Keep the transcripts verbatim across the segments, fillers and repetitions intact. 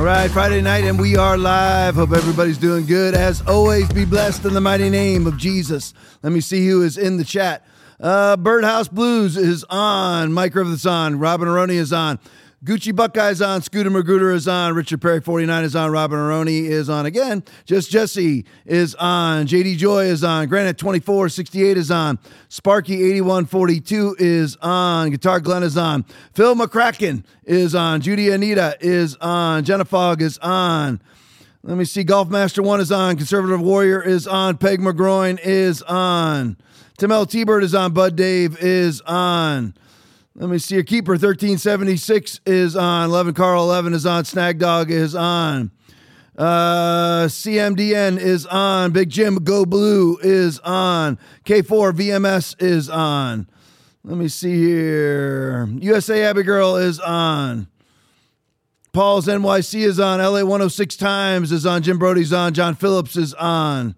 All right, Friday night, and we are live. Hope everybody's doing good. As always, be blessed in the mighty name of Jesus. Let me see who is in the chat. Uh, Birdhouse Blues is on. Mike Rivers is on. Robin Aroni is on. Gucci Buckeyes on. Scooter Magruder is on. Richard Perry forty-nine is on. Robin Aroni is on again. Just Jesse is on. J D Joy is on. Granite twenty-four sixty-eight is on. Sparky eighty-one forty-two is on. Guitar Glenn is on. Phil McCracken is on. Judy Anita is on. Jenna Fogg is on. Let me see. Golf Master one is on. Conservative Warrior is on. Peg McGroin is on. Tim L. T-Bird is on. Bud Dave is on. Let me see. A Keeper thirteen seventy-six is on. eleven Carl eleven is on. Snag Dog is on. Uh, C M D N is on. Big Jim Go Blue is on. K four V M S is on. Let me see here. U S A Abigail is on. Paul's N Y C is on. L A one oh six Times is on. Jim Brody's on. John Phillips is on.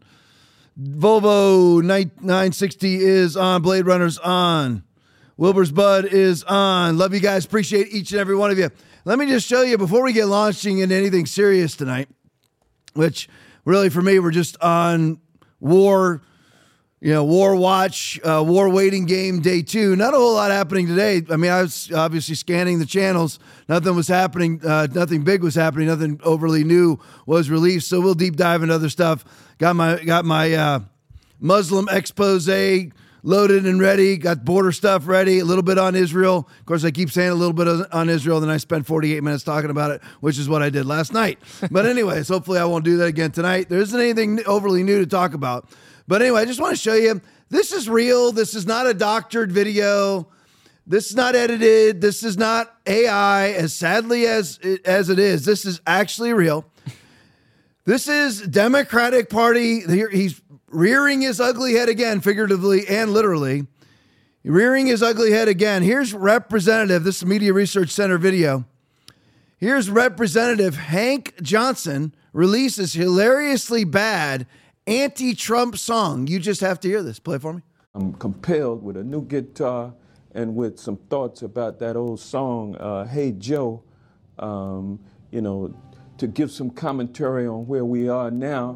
Volvo nine sixty is on. Blade Runner's on. Wilbur's Bud is on. Love you guys. Appreciate each and every one of you. Let me just show you before we get launching into anything serious tonight, which really for me, we're just on war, you know, war watch, uh, war waiting game day two. Not a whole lot happening today. I mean, I was obviously scanning the channels. Nothing was happening. Uh, nothing big was happening. Nothing overly new was released. So we'll deep dive into other stuff. Got my, got my uh, Muslim expose loaded and ready, got border stuff ready, a little bit on Israel. Of course, I keep saying a little bit on Israel, then I spent forty-eight minutes talking about it, which is what I did last night. But anyways, hopefully I won't do that again tonight. There isn't anything overly new to talk about. But anyway, I just want to show you, this is real. This is not a doctored video. This is not edited. This is not A I, as sadly as it, as it is. This is actually real. This is Democratic Party. He's rearing his ugly head again, figuratively and literally. Rearing his ugly head again. Here's Representative, this is Media Research Center video. Here's Representative Hank Johnson releases hilariously bad anti-Trump song. You just have to hear this. Play it for me. I'm compelled with a new guitar and with some thoughts about that old song, uh, Hey Joe, um, you know, to give some commentary on where we are now.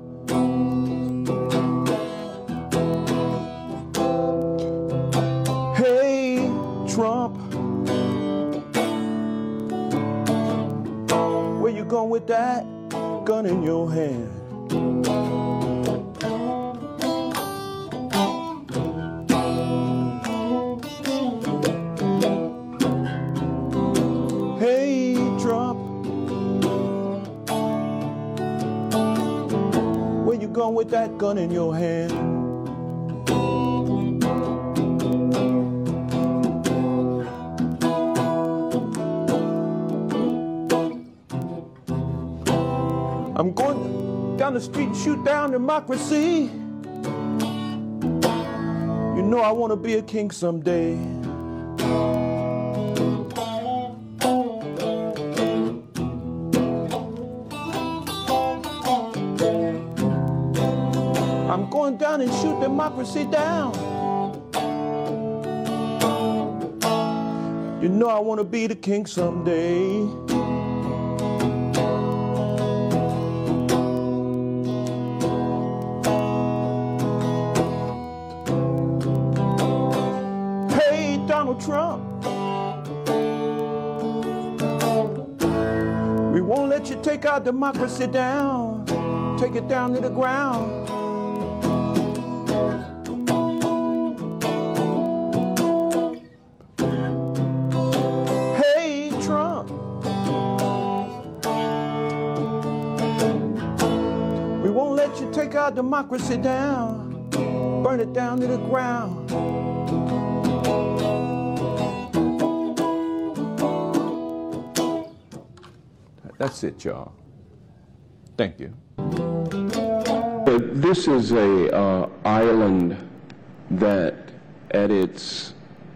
Trump, where you going with that gun in your hand? Hey, Trump, where you going with that gun in your hand? I'm going down the street and shoot down democracy. You know I want to be a king someday. I'm going down and shoot democracy down. You know I want to be the king someday. Trump, we won't let you take our democracy down, take it down to the ground. Hey, Trump, we won't let you take our democracy down, burn it down to the ground. That's it, y'all. Thank you. This is a uh, island that at its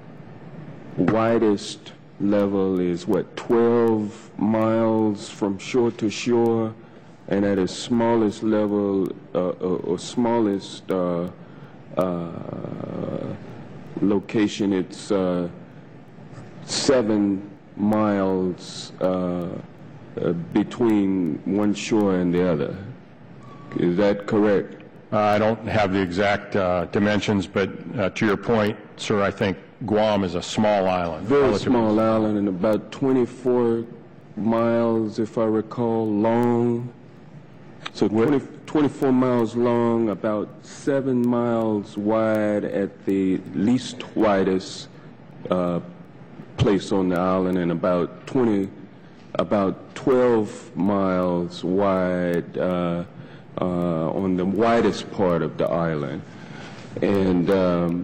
widest level is what, twelve miles from shore to shore, and at its smallest level uh, or, or smallest uh, uh, location, it's uh, seven miles uh, uh, between one shore and the other. Is that correct? Uh, I don't have the exact uh, dimensions, but uh, to your point, sir, I think Guam is a small island. Very relatively. small island, and about twenty-four miles, if I recall, long. So twenty, twenty-four miles long, about seven miles wide at the least widest uh, place on the island, and about twenty, about twelve miles wide uh, uh, on the widest part of the island. And um,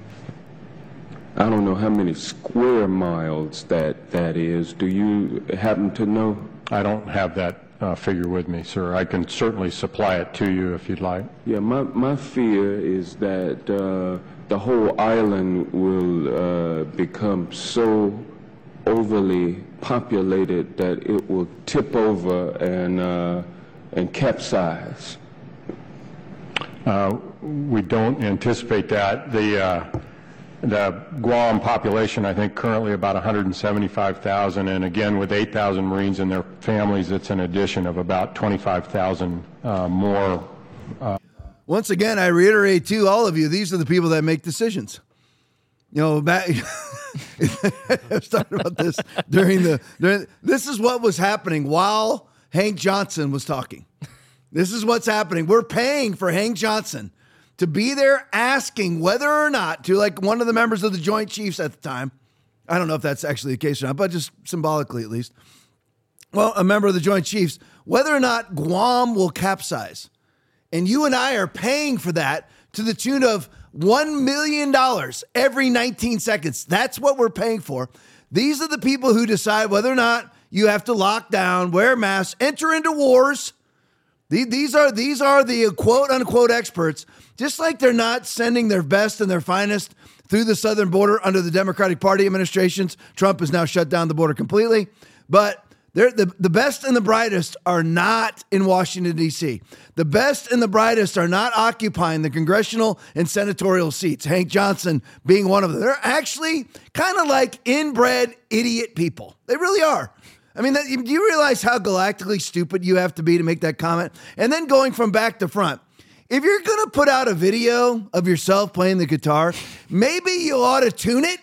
I don't know how many square miles that that is. Do you happen to know? I don't have that uh, figure with me, sir. I can certainly supply it to you if you'd like. Yeah, my, my fear is that uh, the whole island will uh, become so overly populated that it will tip over and, uh, and capsize. Uh, we don't anticipate that. The uh, The Guam population, I think, currently about one hundred seventy-five thousand, and again, with eight thousand Marines and their families, it's an addition of about twenty-five thousand uh, more. Uh. Once again, I reiterate to all of you, these are the people that make decisions. You know, back, I was talking about this during the, during, this is what was happening while Hank Johnson was talking. This is what's happening. We're paying for Hank Johnson to be there asking whether or not to, like one of the members of the Joint Chiefs at the time, I don't know if that's actually the case or not, but just symbolically at least, well, a member of the Joint Chiefs, whether or not Guam will capsize. And you and I are paying for that to the tune of one million dollars every nineteen seconds. That's what we're paying for. These are the people who decide whether or not you have to lock down, wear masks, enter into wars. These are, these are the quote unquote experts. Just like they're not sending their best and their finest through the southern border under the Democratic Party administrations. Trump has now shut down the border completely. But they're, the, the best and the brightest are not in Washington, D C. The best and the brightest are not occupying the congressional and senatorial seats, Hank Johnson being one of them. They're actually kind of like inbred idiot people. They really are. I mean, do you realize how galactically stupid you have to be to make that comment? And then going from back to front. If you're going to put out a video of yourself playing the guitar, maybe you ought to tune it.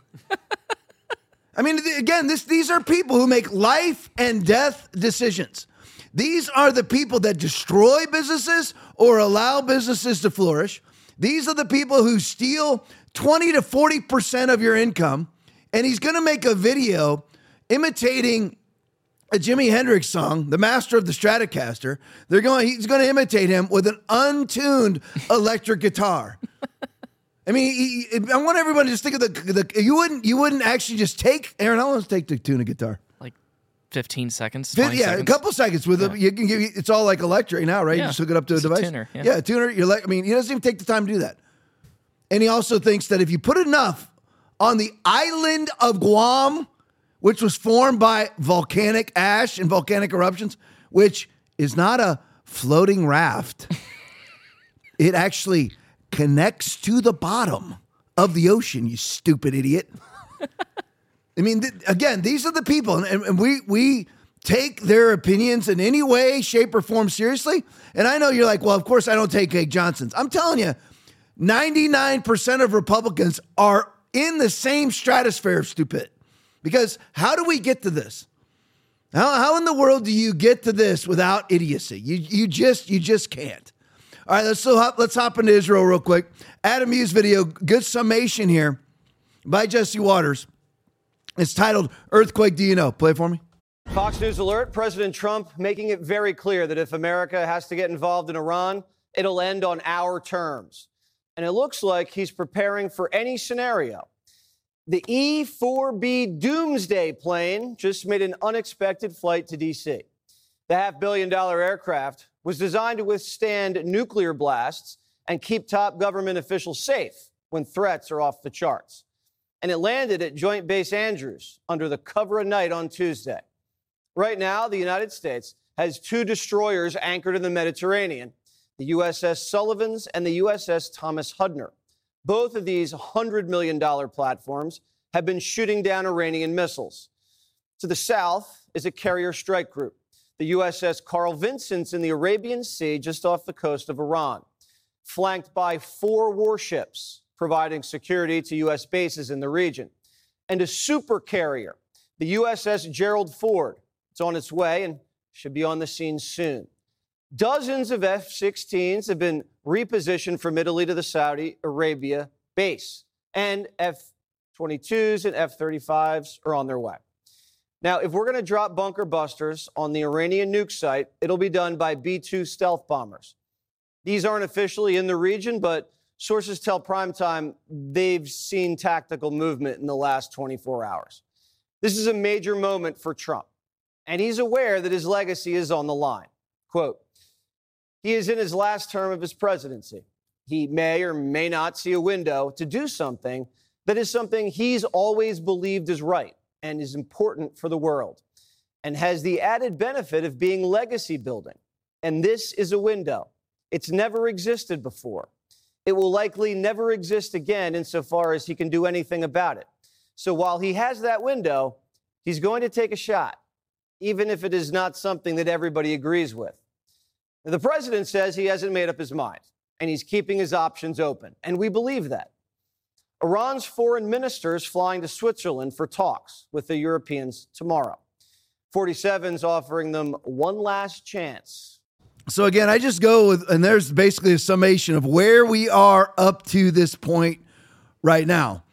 I mean, again, this, these are people who make life and death decisions. These are the people that destroy businesses or allow businesses to flourish. These are the people who steal twenty to forty percent of your income. And he's going to make a video imitating a Jimi Hendrix song, the master of the Stratocaster. They're going, he's going to imitate him with an untuned electric guitar. I mean, he, I want everybody to just think of the, the, you wouldn't, you wouldn't actually just take, Aaron, how long does it take to tune a guitar? Like fifteen seconds, twenty yeah, seconds. A couple seconds with yeah. it. You can give, it's all like electric now, right? Yeah. You just hook it up to it's a device. A tuner, yeah. yeah, a tuner. You're like, I mean, he doesn't even take the time to do that. And he also thinks that if you put enough on the island of Guam, which was formed by volcanic ash and volcanic eruptions, which is not a floating raft. It actually connects to the bottom of the ocean, you stupid idiot. I mean, th- again, these are the people, and, and we we take their opinions in any way, shape, or form seriously. And I know you're like, well, of course I don't take Hank Johnson's. I'm telling you, ninety-nine percent of Republicans are in the same stratosphere of stupid. Because how do we get to this? How, how in the world do you get to this without idiocy? You you just you just can't. All right, let's so hop, let's hop into Israel real quick. Adam Hughes video, good summation here by Jesse Waters. It's titled "Earthquake Do You Know?" Play it for me. Fox News alert: President Trump making it very clear that if America has to get involved in Iran, it'll end on our terms. And it looks like he's preparing for any scenario. The E four B Doomsday plane just made an unexpected flight to D C. The half billion dollar aircraft was designed to withstand nuclear blasts and keep top government officials safe when threats are off the charts. And it landed at Joint Base Andrews under the cover of night on Tuesday. Right now, the United States has two destroyers anchored in the Mediterranean, the U S S Sullivans and the U S S Thomas Hudner. Both of these one hundred million dollars platforms have been shooting down Iranian missiles. To the south is a carrier strike group, the U S S Carl Vinson in the Arabian Sea just off the coast of Iran, flanked by four warships providing security to U S bases in the region, and a super carrier, the U S S Gerald Ford. It's on its way and should be on the scene soon. Dozens of F sixteens have been repositioned from Italy to the Saudi Arabia base, and F twenty-twos and F thirty-fives are on their way. Now, if we're going to drop bunker busters on the Iranian nuke site, it'll be done by B two stealth bombers. These aren't officially in the region, but sources tell Primetime they've seen tactical movement in the last twenty-four hours. This is a major moment for Trump, and he's aware that his legacy is on the line. Quote, he is in his last term of his presidency. He may or may not see a window to do something that is something he's always believed is right and is important for the world, and has the added benefit of being legacy building. And this is a window. It's never existed before. It will likely never exist again insofar as he can do anything about it. So while he has that window, he's going to take a shot, even if it is not something that everybody agrees with. The president says he hasn't made up his mind, and he's keeping his options open, and we believe that. Iran's foreign minister is flying to Switzerland for talks with the Europeans tomorrow. forty-seven's offering them one last chance. So again, I just go with, and there's basically a summation of where we are up to this point right now.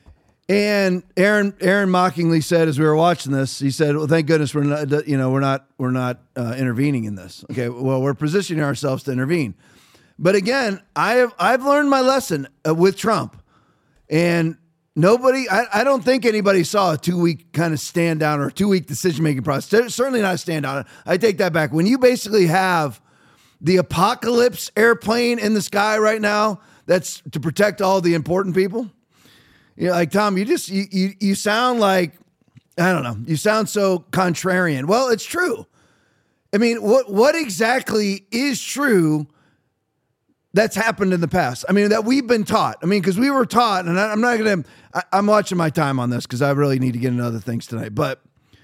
And Aaron, Aaron mockingly said, as we were watching this, he said, "Well, thank goodness we're not, you know, we're not, we're not uh, intervening in this." Okay, well, we're positioning ourselves to intervene. But again, I have, I've learned my lesson uh, with Trump. And nobody, I, I don't think anybody saw a two-week kind of stand down or a two-week decision-making process. Certainly not a stand down. I take that back. When you basically have the apocalypse airplane in the sky right now, that's to protect all the important people. You know, like, Tom, you just, you, you, you sound like, I don't know, you sound so contrarian. Well, it's true. I mean, what, what exactly is true that's happened in the past? I mean, that we've been taught. I mean, because we were taught, and I, I'm not going to, I'm watching my time on this because I really need to get into other things tonight. But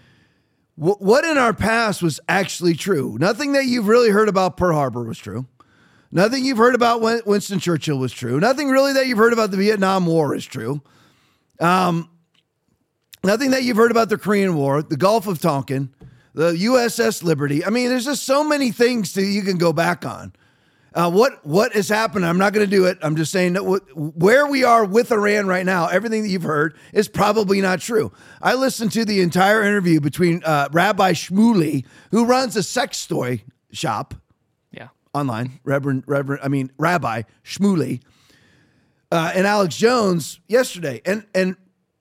w- what in our past was actually true? Nothing that you've really heard about Pearl Harbor was true. Nothing you've heard about Win- Winston Churchill was true. Nothing really that you've heard about the Vietnam War is true. Um, nothing that you've heard about the Korean War, the Gulf of Tonkin, the U S S Liberty. I mean, there's just so many things that you can go back on. Uh, what what has happened? I'm not going to do it. I'm just saying that w- where we are with Iran right now, everything that you've heard is probably not true. I listened to the entire interview between uh, Rabbi Shmuley, who runs a sex toy shop, Yeah. online, Reverend Reverend, I mean Rabbi Shmuley, uh, and Alex Jones yesterday, and and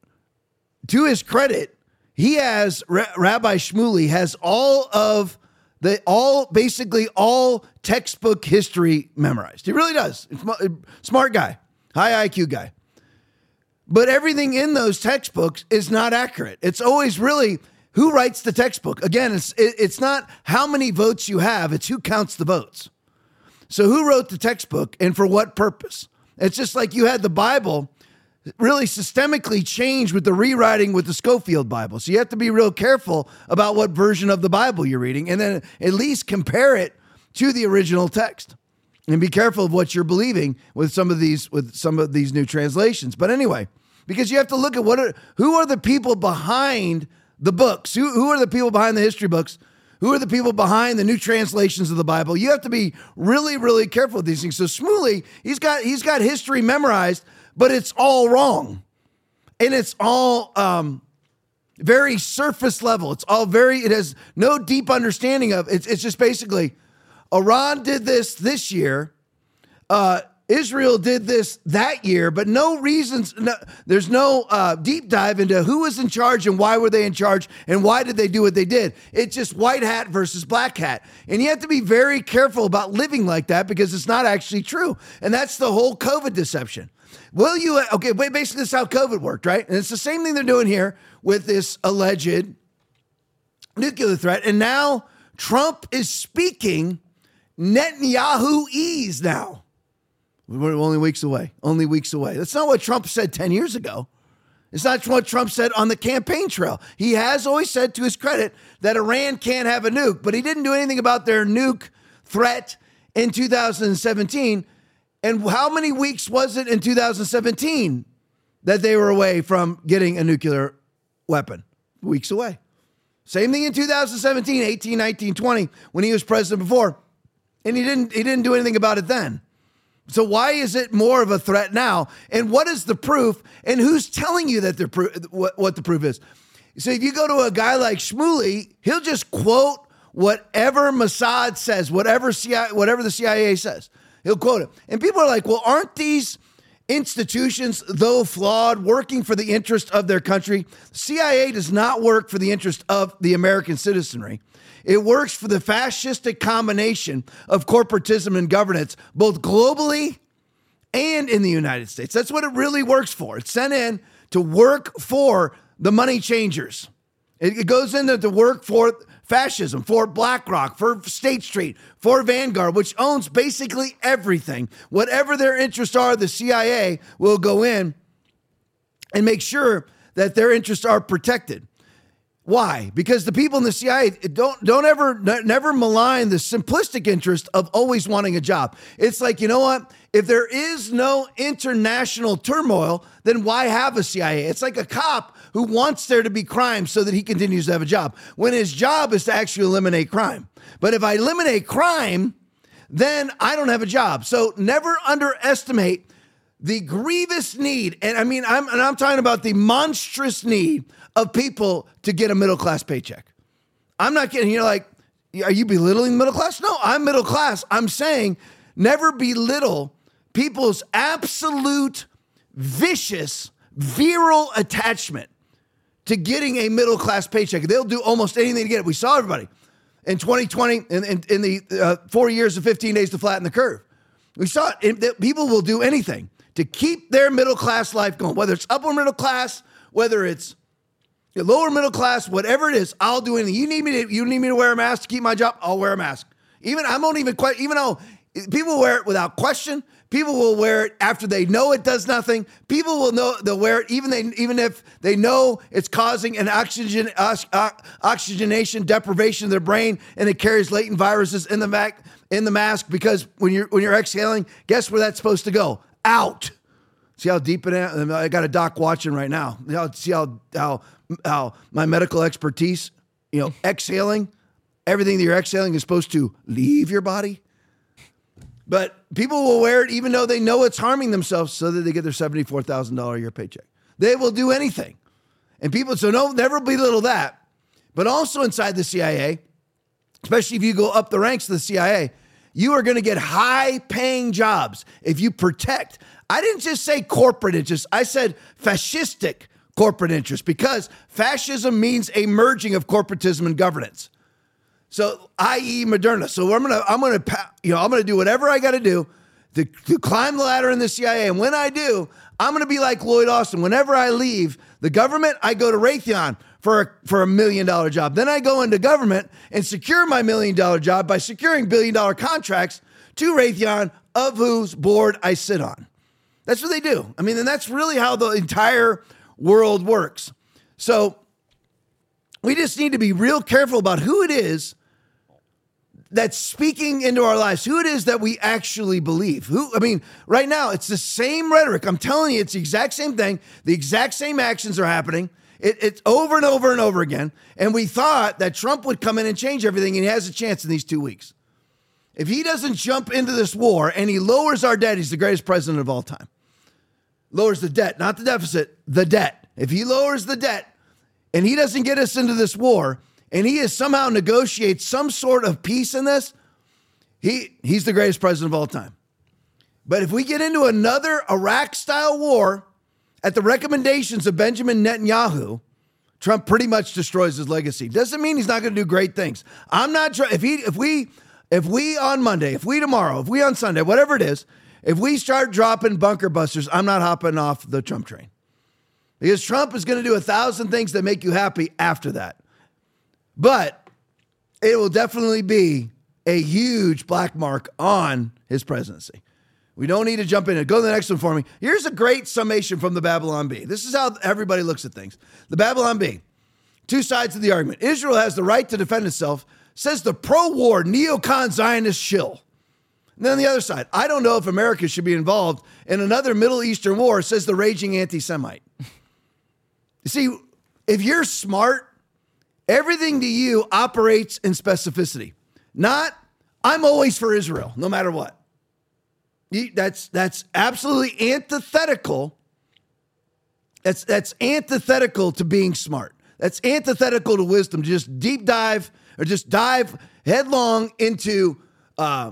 to his credit, he has Ra- Rabbi Shmuley has all of. They all, basically all textbook history memorized. He really does. Smart guy, high I Q guy. But everything in those textbooks is not accurate. It's always really who writes the textbook. Again, it's it's not how many votes you have, it's who counts the votes. So who wrote the textbook and for what purpose? It's just like you had the Bible really systemically changed with the rewriting with the Schofield Bible. So you have to be real careful about what version of the Bible you're reading, and then at least compare it to the original text, and be careful of what you're believing with some of these with some of these new translations. But anyway, because you have to look at what are, who are the people behind the books, who who are the people behind the history books, who are the people behind the new translations of the Bible. You have to be really, really careful with these things. So Shmuley, he's got he's got history memorized, but it's all wrong. And it's all um, very surface level. It's all very, it has no deep understanding of, it's, it's just basically, Iran did this this year, uh, Israel did this that year, but no reasons, no, there's no uh, deep dive into who was in charge and why were they in charge and why did they do what they did. It's just white hat versus black hat. And you have to be very careful about living like that because it's not actually true. And that's the whole COVID deception. Will you, okay, basically this is how COVID worked, right? And it's the same thing they're doing here with this alleged nuclear threat. And now Trump is speaking Netanyahu-ese now. We're only weeks away, only weeks away. That's not what Trump said ten years ago. It's not what Trump said on the campaign trail. He has always said, to his credit, that Iran can't have a nuke, but he didn't do anything about their nuke threat in two thousand seventeen. And how many weeks was it in two thousand seventeen that they were away from getting a nuclear weapon? Weeks away. Same thing in two thousand seventeen, eighteen, nineteen, twenty, when he was president before. And he didn't, he didn't do anything about it then. So why is it more of a threat now? And what is the proof? And who's telling you that the pro- what, what the proof is? So if you go to a guy like Shmuley, he'll just quote whatever Mossad says, whatever C I A, whatever the C I A says. He'll quote it. And people are like, well, aren't these institutions, though flawed, working for the interest of their country? C I A does not work for the interest of the American citizenry. It works for the fascistic combination of corporatism and governance, both globally and in the United States. That's what it really works for. It's sent in to work for the money changers. It goes into to work for fascism, for BlackRock, for State Street, for Vanguard, which owns basically everything. Whatever their interests are, the C I A will go in and make sure that their interests are protected. Why? Because the people in the C I A don't don't ever never malign the simplistic interest of always wanting a job. It's like, you know what? If there is no international turmoil, then why have a C I A? It's like a cop who wants there to be crime so that he continues to have a job, when his job is to actually eliminate crime. But if I eliminate crime, then I don't have a job. So never underestimate the grievous need, and I mean, I'm and I'm talking about the monstrous need of people to get a middle-class paycheck. I'm not kidding. You're like, are you belittling middle class? No, I'm middle class. I'm saying never belittle people's absolute vicious, virile attachment to getting a middle-class paycheck. They'll do almost anything to get it. We saw everybody in twenty twenty, in, in, in the uh, four years and fifteen days to flatten the curve. We saw it. it. People will do anything to keep their middle-class life going, whether it's upper middle class, whether it's lower middle class, whatever it is. I'll do anything. You need me to, you need me to wear a mask to keep my job? I'll wear a mask. Even, I won't even quite, even though people wear it without question, people will wear it after they know it does nothing. People will know, they'll wear it even they, even if they know it's causing an oxygen, uh, oxygenation deprivation of their brain, and it carries latent viruses in the back, in the mask, because when you're, when you're exhaling, guess where that's supposed to go? Out. See how deep it is? I got a doc watching right now. See how, how, how my medical expertise, you know, exhaling, everything that you're exhaling is supposed to leave your body. But people will wear it even though they know it's harming themselves so that they get their seventy-four thousand dollars a year paycheck. They will do anything. And people, so no, never belittle that. But also inside the C I A, especially if you go up the ranks of the C I A, you are going to get high paying jobs if you protect. I didn't just say corporate interests. I said fascistic corporate interests, because fascism means a merging of corporatism and governance. So, that is. Moderna. So I'm gonna, I'm gonna, you know, I'm gonna do whatever I got to do to, to climb the ladder in the C I A. And when I do, I'm gonna be like Lloyd Austin. Whenever I leave the government, I go to Raytheon for a, for a million dollar job. Then I go into government and secure my million dollar job by securing billion dollar contracts to Raytheon, of whose board I sit on. That's what they do. I mean, and that's really how the entire world works. So we just need to be real careful about who it is that's speaking into our lives, who it is that we actually believe. Who, I mean, right now, it's the same rhetoric. I'm telling you, it's the exact same thing. The exact same actions are happening. It, it's over and over and over again. And we thought that Trump would come in and change everything, and he has a chance in these two weeks. If he doesn't jump into this war and he lowers our debt, he's the greatest president of all time. Lowers the debt, not the deficit, the debt. If he lowers the debt and he doesn't get us into this war, and he is somehow negotiates some sort of peace in this, he he's the greatest president of all time. But if we get into another Iraq-style war at the recommendations of Benjamin Netanyahu, Trump pretty much destroys his legacy. Doesn't mean he's not going to do great things. I'm not trying. If he, if we, if we on Monday, if we tomorrow, if we on Sunday, whatever it is, if we start dropping bunker busters, I'm not hopping off the Trump train, because Trump is going to do a thousand things that make you happy after that. But it will definitely be a huge black mark on his presidency. We don't need to jump in it. Go to the next one for me. Here's a great summation from the Babylon Bee. This is how everybody looks at things. The Babylon Bee, two sides of the argument. Israel has the right to defend itself, says the pro-war neocon Zionist shill. And then on the other side, I don't know if America should be involved in another Middle Eastern war, says the raging anti-Semite. You see, if you're smart, everything to you operates in specificity. Not, I'm always for Israel, no matter what. You, that's that's absolutely antithetical. That's that's antithetical to being smart. That's antithetical to wisdom. To just deep dive or just dive headlong into uh,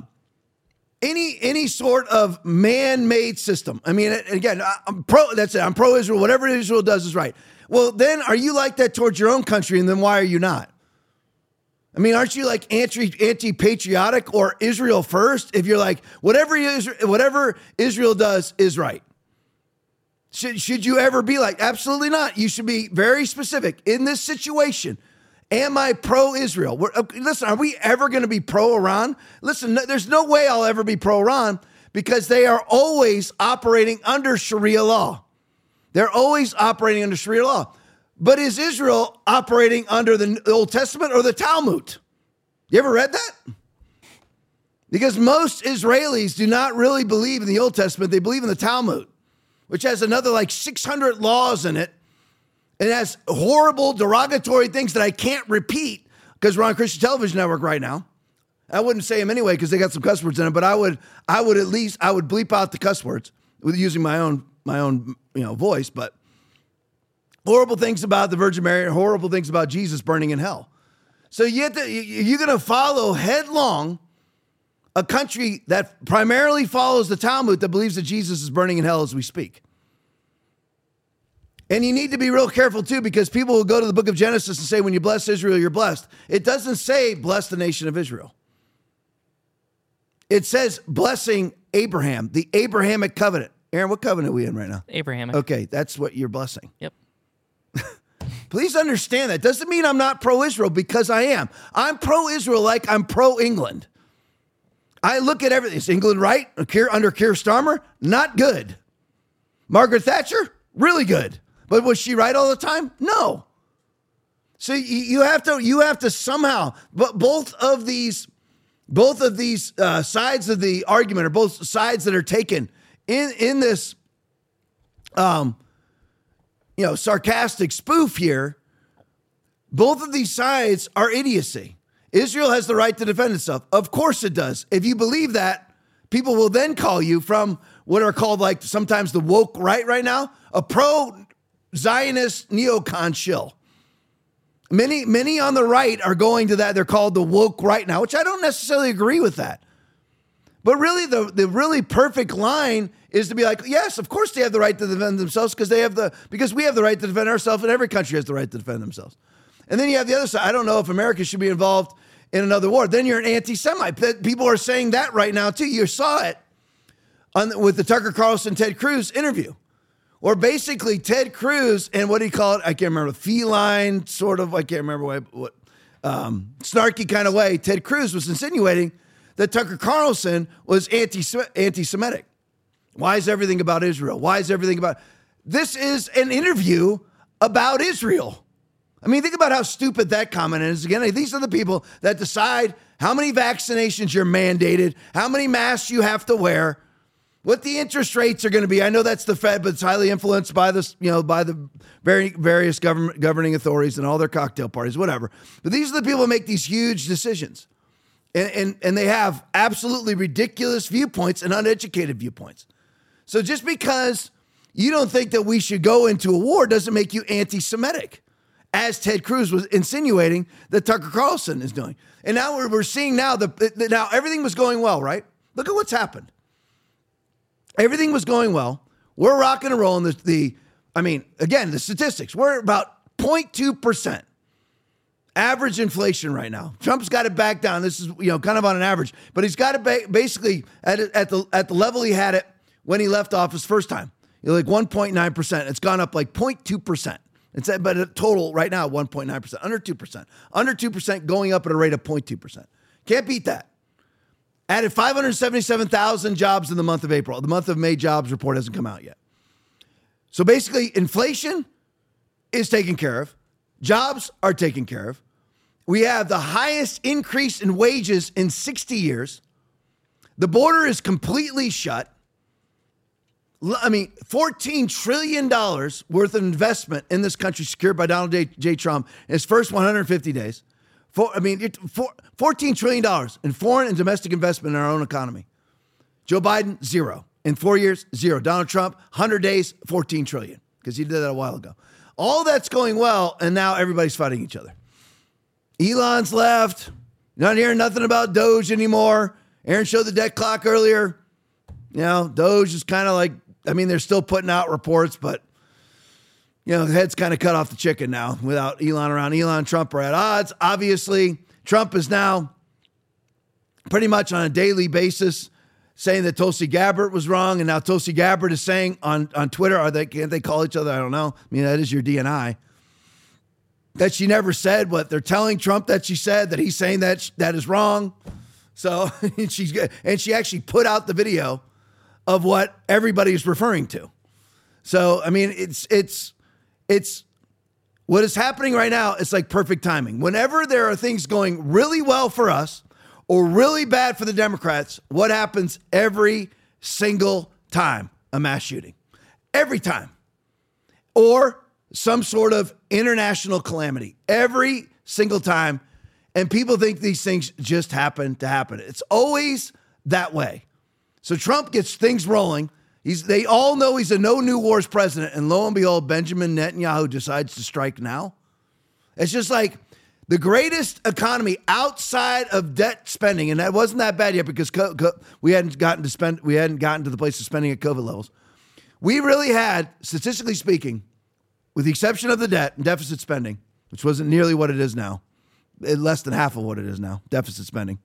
any any sort of man-made system. I mean, again, I'm pro. That's it. I'm pro-Israel. Whatever Israel does is right. Well, then are you like that towards your own country? And then why are you not? I mean, aren't you like anti, anti-patriotic or Israel first? If you're like, whatever Israel, whatever Israel does is right. Should, should you ever be like, absolutely not. You should be very specific. In this situation, am I pro-Israel? We're, listen, are we ever going to be pro-Iran? Listen, no, there's no way I'll ever be pro-Iran because they are always operating under Sharia law. They're always operating under Sharia law. But is Israel operating under the Old Testament or the Talmud? You ever read that? Because most Israelis do not really believe in the Old Testament. They believe in the Talmud, which has another like six hundred laws in it. It has horrible, derogatory things that I can't repeat because we're on Christian Television Network right now. I wouldn't say them anyway because they got some cuss words in it, but I would I would at least, I would bleep out the cuss words with using my own, my own, you know, voice, but horrible things about the Virgin Mary, horrible things about Jesus burning in hell. So you have to, you're going to follow headlong a country that primarily follows the Talmud that believes that Jesus is burning in hell as we speak. And you need to be real careful too, because people will go to the book of Genesis and say, when you bless Israel, you're blessed. It doesn't say bless the nation of Israel. It says blessing Abraham, the Abrahamic covenant. Aaron, what covenant are we in right now? Abrahamic. Okay, that's what you're blessing. Yep. Please understand that. Doesn't mean I'm not pro-Israel because I am. I'm pro-Israel like I'm pro-England. I look at everything. Is England right? Under Keir Starmer? Not good. Margaret Thatcher? Really good. But was she right all the time? No. So you have to you have to somehow, but both of these both of these uh, sides of the argument, or both sides that are taken in in this um you know, sarcastic spoof here, both of these sides are idiocy. Israel has the right to defend itself. Of course it does. If you believe that, people will then call you from what are called like sometimes the woke right right now, a pro-Zionist neocon shill. Many, many on the right are going to that. They're called the woke right now, which I don't necessarily agree with that. But really, the, the really perfect line is to be like, yes, of course they have the right to defend themselves because they have the because we have the right to defend ourselves, and every country has the right to defend themselves. And then you have the other side. I don't know if America should be involved in another war. Then you're an anti-Semite. People are saying that right now too. You saw it on with the Tucker Carlson Ted Cruz interview, or basically Ted Cruz and what do you call it? I can't remember. Feline sort of. I can't remember what, what um, snarky kind of way. Ted Cruz was insinuating that Tucker Carlson was anti anti-Semitic. Why is everything about Israel? Why is everything about... This is an interview about Israel. I mean, think about how stupid that comment is. Again, these are the people that decide how many vaccinations you're mandated, how many masks you have to wear, what the interest rates are going to be. I know that's the Fed, but it's highly influenced by this, you know, by the very various government governing authorities and all their cocktail parties, whatever. But these are the people who make these huge decisions. And, and, and they have absolutely ridiculous viewpoints and uneducated viewpoints. So just because you don't think that we should go into a war doesn't make you anti-Semitic, as Ted Cruz was insinuating that Tucker Carlson is doing. And now we're, we're seeing now, the, the now everything was going well, right? Look at what's happened. Everything was going well. We're rocking and rolling. The, the I mean, again, the statistics, we're about zero point two percent. Average inflation right now. Trump's got it back down. This is, you know, kind of on an average, but he's got it ba- basically at, at the at the level he had it when he left office first time. You're like one point nine percent. It's gone up like zero point two percent. It's at, but a total right now, one point nine percent, under two percent. Under two percent going up at a rate of zero point two percent. Can't beat that. Added five hundred seventy-seven thousand jobs in the month of April. The month of May jobs report hasn't come out yet. So basically, inflation is taken care of. Jobs are taken care of. We have the highest increase in wages in sixty years. The border is completely shut. I mean, fourteen trillion dollars worth of investment in this country secured by Donald J. J. Trump in his first one hundred fifty days. For, I mean, it, for, fourteen trillion dollars in foreign and domestic investment in our own economy. Joe Biden, zero. In four years, zero. Donald Trump, one hundred days, fourteen trillion dollars, because he did that a while ago. All that's going well, and now everybody's fighting each other. Elon's left. Not hearing nothing about Doge anymore. Aaron showed the debt clock earlier. You know, Doge is kind of like, I mean, they're still putting out reports, but, you know, the head's kind of cut off the chicken now without Elon around. Elon and Trump are at odds. Obviously, Trump is now pretty much on a daily basis saying that Tulsi Gabbard was wrong, and now Tulsi Gabbard is saying on, on Twitter, are they, can't they call each other? I don't know. I mean, that is your D N I. That she never said what they're telling Trump that she said, that he's saying that that is wrong. So and she's good. And she actually put out the video of what everybody's referring to. So, I mean, it's, it's, it's what is happening right now. It's like perfect timing. Whenever there are things going really well for us or really bad for the Democrats, what happens every single time? A mass shooting. Every time. Or some sort of international calamity. Every single time. And people think these things just happen to happen. It's always that way. So Trump gets things rolling. He's, they all know he's a no new wars president. And lo and behold, Benjamin Netanyahu decides to strike now. It's just like the greatest economy outside of debt spending. And that wasn't that bad yet because co- co- we hadn't gotten to spend, we hadn't gotten to the place of spending at COVID levels. We really had, statistically speaking, with the exception of the debt and deficit spending, which wasn't nearly what it is now, less than half of what it is now, deficit spending.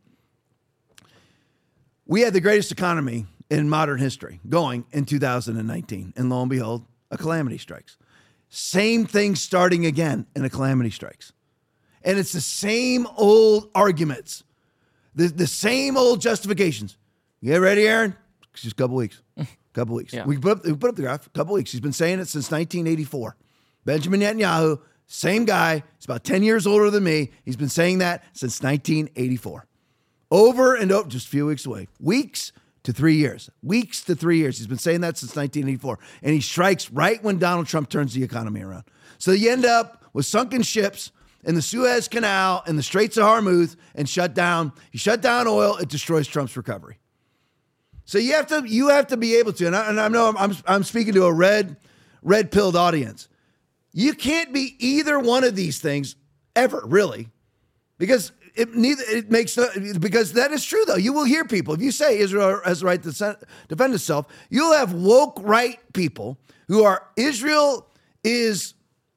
We had the greatest economy in modern history going in two thousand nineteen. And lo and behold, a calamity strikes. Same thing starting again, and a calamity strikes. And it's the same old arguments, the, the same old justifications. You get ready, Aaron? It's just a couple weeks. A couple weeks. Yeah. We put up, we put up the graph, a couple weeks. He's been saying it since nineteen eighty-four. Benjamin Netanyahu, same guy. He's about ten years older than me. He's been saying that since nineteen eighty-four. Over and over, just a few weeks away. Weeks to three years. Weeks to three years. He's been saying that since nineteen eighty-four. And he strikes right when Donald Trump turns the economy around. So you end up with sunken ships in the Suez Canal and the Straits of Hormuz and shut down. You shut down oil, it destroys Trump's recovery. So you have to you have to be able to, and I, and I know I'm I'm speaking to a red red pilled audience. You can't be either one of these things ever, really, because it neither it makes because that is true though. You will hear people if you say Israel has the right to defend itself, you'll have woke right people who are Israel is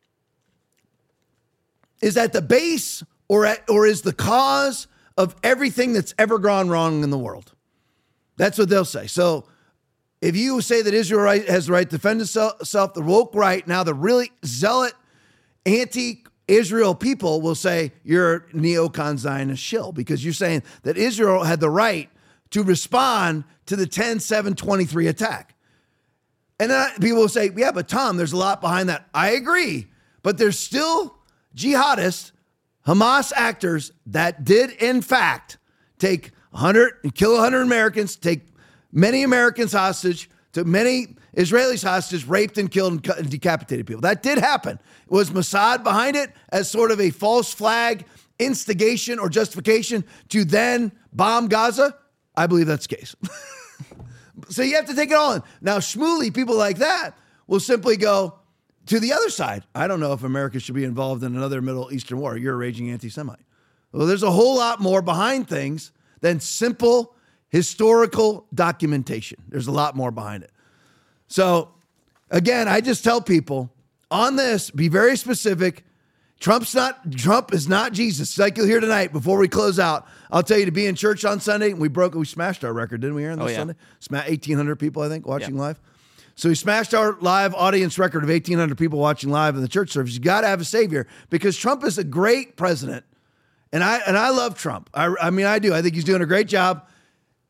is at the base or at, or is the cause of everything that's ever gone wrong in the world. That's what they'll say. So if you say that Israel right, has the right to defend itself, the woke right, now the really zealot anti-Israel people will say you're a neocon Zionist shill because you're saying that Israel had the right to respond to the ten seven twenty-three attack. And then people will say, yeah, but Tom, there's a lot behind that. I agree, but there's still jihadists, Hamas actors that did in fact take one hundred and kill one hundred Americans, take many Americans hostage, took many Israelis hostage, raped and killed and, cut and decapitated people. That did happen. Was Mossad behind it as sort of a false flag instigation or justification to then bomb Gaza? I believe that's the case. So you have to take it all in. Now, Shmuley, people like that will simply go to the other side. I don't know if America should be involved in another Middle Eastern war. You're a raging anti-Semite. Well, there's a whole lot more behind things than simple historical documentation. There's a lot more behind it. So, again, I just tell people on this, be very specific. Trump's not, Trump is not Jesus. It's like you'll hear tonight before we close out. I'll tell you to be in church on Sunday. We broke, we smashed our record, didn't we, Aaron, this oh, yeah. Sunday? Smashed eighteen hundred people, I think, watching yeah. live. So we smashed our live audience record of eighteen hundred people watching live in the church service. You got to have a savior because Trump is a great president. And I and I love Trump. I, I mean, I do. I think he's doing a great job.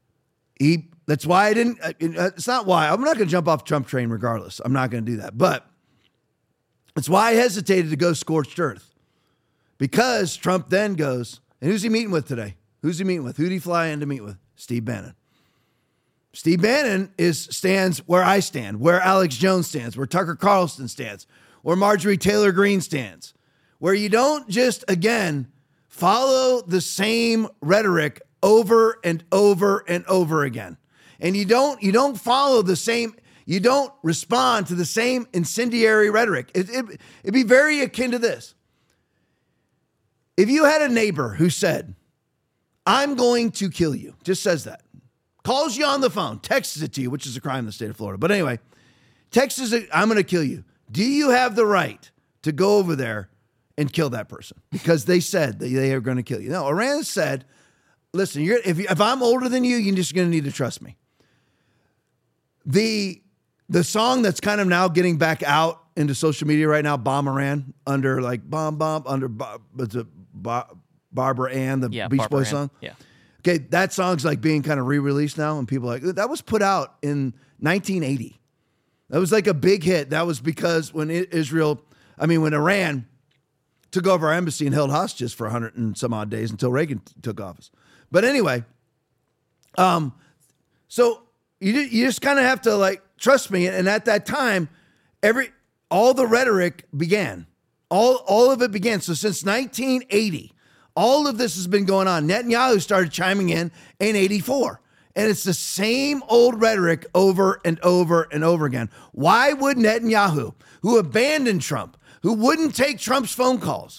He, that's why I didn't, it's not why. I'm not going to jump off Trump train regardless. I'm not going to do that. But it's why I hesitated to go scorched earth. Because Trump then goes, and who's he meeting with today? Who's he meeting with? Who did he fly in to meet with? Steve Bannon. Steve Bannon is stands where I stand, where Alex Jones stands, where Tucker Carlson stands, where Marjorie Taylor Greene stands, where you don't just, again, follow the same rhetoric over and over and over again. And you don't, you don't follow the same, you don't respond to the same incendiary rhetoric. It, it, it'd be very akin to this. If you had a neighbor who said, I'm going to kill you, just says that, calls you on the phone, texts it to you, which is a crime in the state of Florida. But anyway, texts it, I'm going to kill you. Do you have the right to go over there and kill that person? Because they said that they are going to kill you. No, Iran said, listen, you're, if, you, if I'm older than you, you're just going to need to trust me. The, the song that's kind of now getting back out into social media right now, Bomb Iran, under like Bomb Bomb, under it's a, Bar- Barbara Ann, the yeah, Beach Barbara Boys Ann. song. Yeah. Okay, that song's like being kind of re-released now, and people are like, that was put out in nineteen eighty. That was like a big hit. That was because when Israel, I mean, when Iran took over our embassy and held hostages for a hundred and some odd days until Reagan t- took office. But anyway, um, so you you just kind of have to like trust me. And at that time, every all the rhetoric began. All, all of it began. So since nineteen eighty, all of this has been going on. Netanyahu started chiming in in eighty-four. And it's the same old rhetoric over and over and over again. Why would Netanyahu, who abandoned Trump, who wouldn't take Trump's phone calls,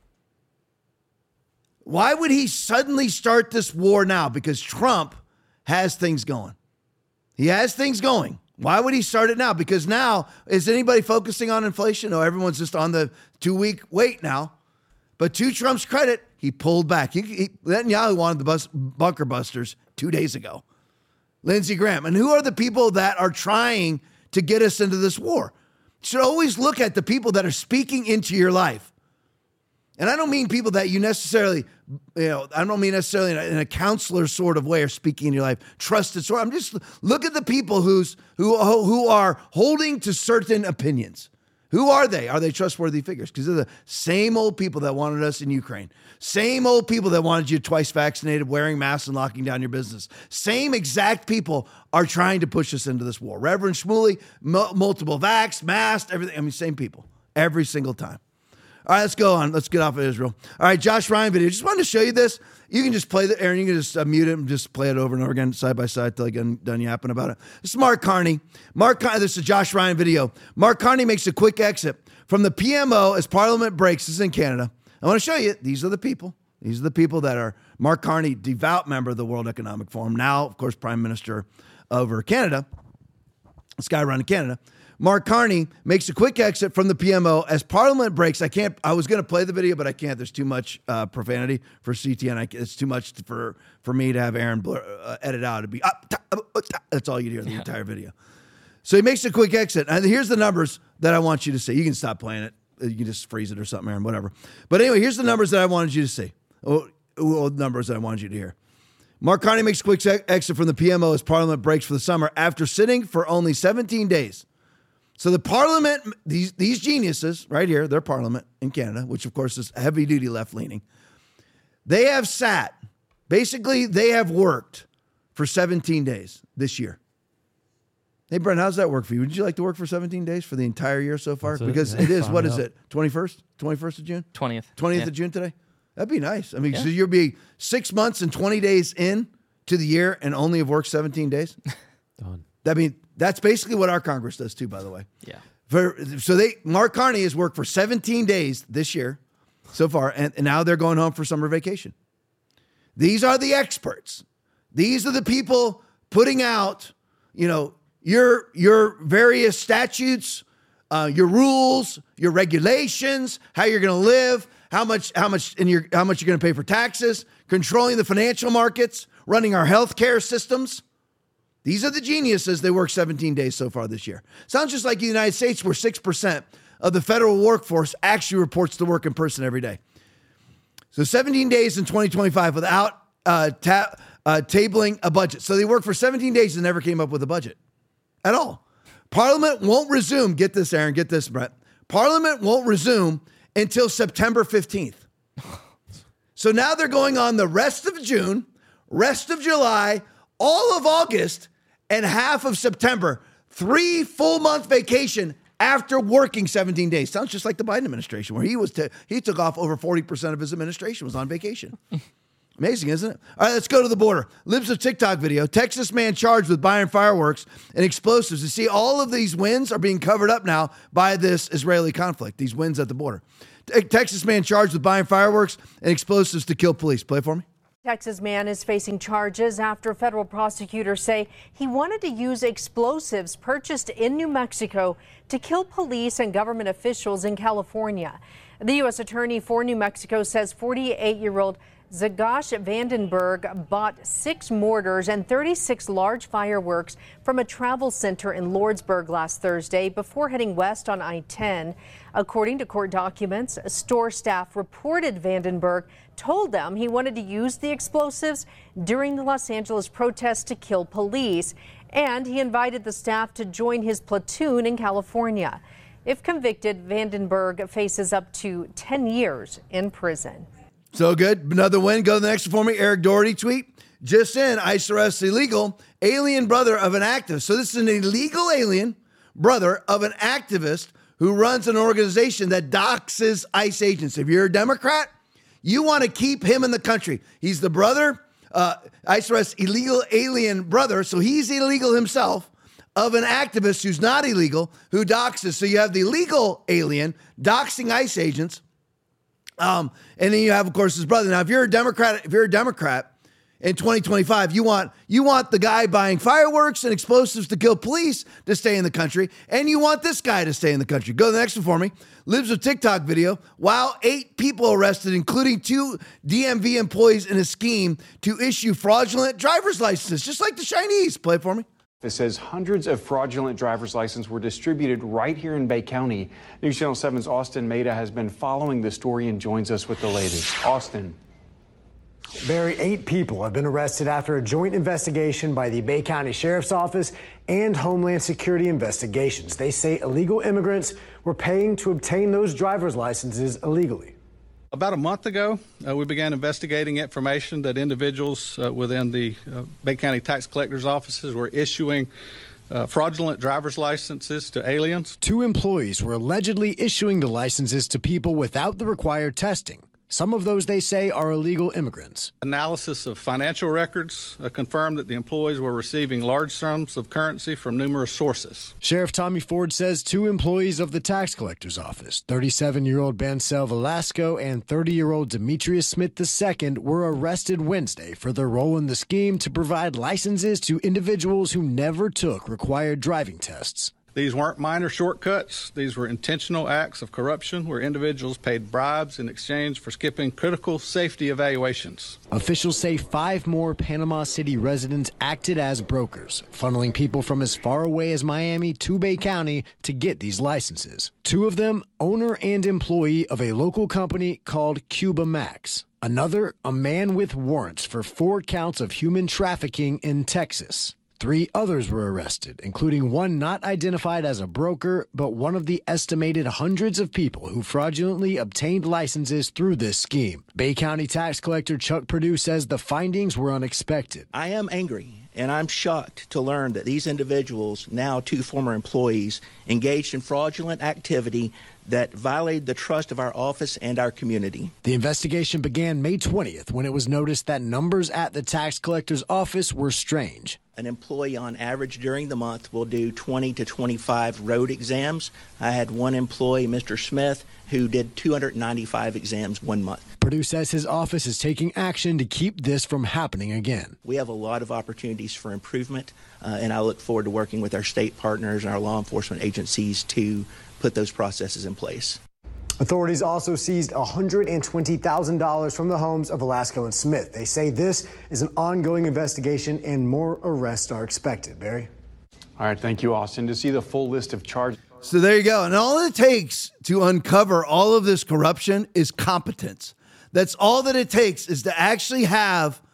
why would he suddenly start this war now? Because Trump has things going. He has things going. Why would he start it now? Because now, is anybody focusing on inflation? No, everyone's just on the two-week wait now. But to Trump's credit, he pulled back. He, he, Netanyahu wanted the bus, bunker busters two days ago. Lindsey Graham. And who are the people that are trying to get us into this war? You should always look at the people that are speaking into your life. And I don't mean people that you necessarily, you know, I don't mean necessarily in a, in a counselor sort of way or speaking in your life, trusted sort. I'm just, look at the people who's who who are holding to certain opinions. Who are they? Are they trustworthy figures? Because they're the same old people that wanted us in Ukraine. Same old people that wanted you twice vaccinated, wearing masks and locking down your business. Same exact people are trying to push us into this war. Reverend Shmuley, m- multiple vax, masked, everything. I mean, same people every single time. All right, let's go on. Let's get off of Israel. All right, Josh Ryan video. Just wanted to show you this. You can just play the, Aaron, you can just uh, mute it and just play it over and over again, side by side, till I get done yapping about it. This is Mark Carney. Mark Carney, this is a Josh Ryan video. Mark Carney makes a quick exit from the P M O as Parliament breaks. This is in Canada. I want to show you, these are the people. These are the people that are Mark Carney, devout member of the World Economic Forum, now, of course, Prime Minister over Canada. This guy running Canada. Mark Carney makes a quick exit from the P M O as Parliament breaks. I can't, I was going to play the video, but I can't. There's too much uh, profanity for C T N. I, it's too much for, for me to have Aaron blur, uh, edit out. It'd be, uh, ta, uh, ta. That's all you'd hear the yeah. entire video. So he makes a quick exit. And here's the numbers that I want you to see. You can stop playing it. You can just freeze it or something, Aaron, whatever. But anyway, here's the numbers that I wanted you to see. Oh, oh, numbers that I wanted you to hear. Mark Carney makes a quick exit from the P M O as Parliament breaks for the summer after sitting for only seventeen days. So the Parliament, these these geniuses right here, their Parliament in Canada, which of course is heavy-duty left-leaning, they have sat, basically they have worked for seventeen days this year. Hey, Brent, how's that work for you? Would you like to work for seventeen days for the entire year so far? That's Because it, it is, what out. is it, twenty-first? twenty-first of June? twentieth. twentieth yeah. of June today? That'd be nice. I mean, Yeah. so you'll be six months and twenty days in to the year and only have worked seventeen days? Done. I mean, that's basically what our Congress does too, by the way. Yeah. For, so they, Mark Carney has worked for seventeen days this year so far, and, and now they're going home for summer vacation. These are the experts. These are the people putting out, you know, your, your various statutes, uh, your rules, your regulations, how you're going to live, how much, how much in your, how much you're going to pay for taxes, controlling the financial markets, running our healthcare systems. These are the geniuses. They work seventeen days so far this year. Sounds just like the United States, where six percent of the federal workforce actually reports to work in person every day. So seventeen days in twenty twenty-five without uh, ta- uh, tabling a budget. So they worked for seventeen days and never came up with a budget at all. Parliament won't resume. Get this, Aaron. Get this, Brett. Parliament won't resume until September fifteenth. So now they're going on the rest of June, rest of July, all of August, and half of September. Three full month vacation after working seventeen days. Sounds just like the Biden administration, where he was t- he took off over forty percent of his administration was on vacation. Amazing, isn't it? All right, let's go to the border. Libs of TikTok video. Texas man charged with buying fireworks and explosives. You see, all of these wins are being covered up now by this Israeli conflict, these wins at the border. Texas man charged with buying fireworks and explosives to kill police. Play for me. Texas man is facing charges after federal prosecutors say he wanted to use explosives purchased in New Mexico to kill police and government officials in California. The U S attorney for New Mexico says forty-eight-year-old Zagash Vandenberg bought six mortars and thirty-six large fireworks from a travel center in Lordsburg last Thursday before heading west on I ten. According to court documents, store staff reported Vandenberg told them he wanted to use the explosives during the Los Angeles protests to kill police, and he invited the staff to join his platoon in California. If convicted, Vandenberg faces up to ten years in prison. So good. Another win. Go to the next one for me. Eric Doherty tweet. Just in, ICE arrests illegal alien brother of an activist. So this is an illegal alien brother of an activist who runs an organization that doxes ICE agents. If you're a Democrat, you want to keep him in the country. He's the brother, uh, ICE arrests illegal alien brother, so he's illegal himself, of an activist who's not illegal, who doxes. So you have the legal alien doxing ICE agents. Um, and then you have, of course, his brother. Now, if you're a Democrat, if you're a Democrat in twenty twenty-five, you want you want the guy buying fireworks and explosives to kill police to stay in the country, and you want this guy to stay in the country. Go to the next one for me. Libs of TikTok video. Wow, eight people arrested, including two D M V employees in a scheme to issue fraudulent driver's licenses, just like the Chinese. Play it for me. It says hundreds of fraudulent driver's licenses were distributed right here in Bay County. News Channel seven's Austin Maida has been following the story and joins us with the latest. Austin. Barry, eight people have been arrested after a joint investigation by the Bay County Sheriff's Office and Homeland Security Investigations. They say illegal immigrants were paying to obtain those driver's licenses illegally. About a month ago, uh, we began investigating information that individuals uh, within the uh, Bay County tax collector's offices were issuing uh, fraudulent driver's licenses to aliens. Two employees were allegedly issuing the licenses to people without the required testing. Some of those, they say, are illegal immigrants. Analysis of financial records uh, confirmed that the employees were receiving large sums of currency from numerous sources. Sheriff Tommy Ford says two employees of the tax collector's office, thirty-seven-year-old Bancel Velasco and thirty-year-old Demetrius Smith the Second, were arrested Wednesday for their role in the scheme to provide licenses to individuals who never took required driving tests. These weren't minor shortcuts. These were intentional acts of corruption where individuals paid bribes in exchange for skipping critical safety evaluations. Officials say five more Panama City residents acted as brokers, funneling people from as far away as Miami to Bay County to get these licenses. Two of them, owner and employee of a local company called Cuba Max. Another, a man with warrants for four counts of human trafficking in Texas. Three others were arrested, including one not identified as a broker, but one of the estimated hundreds of people who fraudulently obtained licenses through this scheme. Bay County Tax Collector Chuck Perdue says the findings were unexpected. I am angry, and I'm shocked to learn that these individuals, now two former employees, engaged in fraudulent activity that violated the trust of our office and our community. The investigation began May twentieth when it was noticed that numbers at the tax collector's office were strange. An employee on average during the month will do twenty to twenty-five road exams. I had one employee, Mister Smith, who did two hundred ninety-five exams one month. Perdue says his office is taking action to keep this from happening again. We have a lot of opportunities for improvement, uh, and I look forward to working with our state partners and our law enforcement agencies to put those processes in place. Authorities also seized one hundred twenty thousand dollars from the homes of Velasco and Smith. They say this is an ongoing investigation and more arrests are expected. Barry? All right, thank you, Austin. To see the full list of charges. So there you go. And all it takes to uncover all of this corruption is competence. That's all that it takes, is to actually have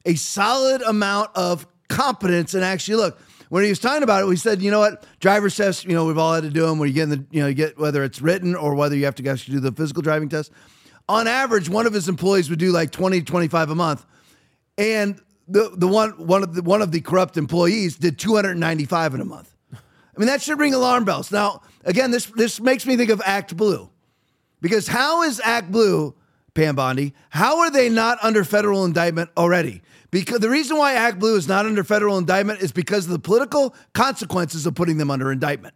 a solid amount of competence. And actually, look, when he was talking about it, we said, you know what, driver's tests, you know, we've all had to do them where you get in the, you know, you get, whether it's written or whether you have to actually do the physical driving test. On average, one of his employees would do like twenty, twenty-five a month. And the, the one, one of the, one of the corrupt employees did two hundred ninety-five in a month. I mean, that should ring alarm bells. Now, again, this, this makes me think of Act Blue, because how is Act Blue, Pam Bondi, how are they not under federal indictment already? Because the reason why Act Blue is not under federal indictment is because of the political consequences of putting them under indictment.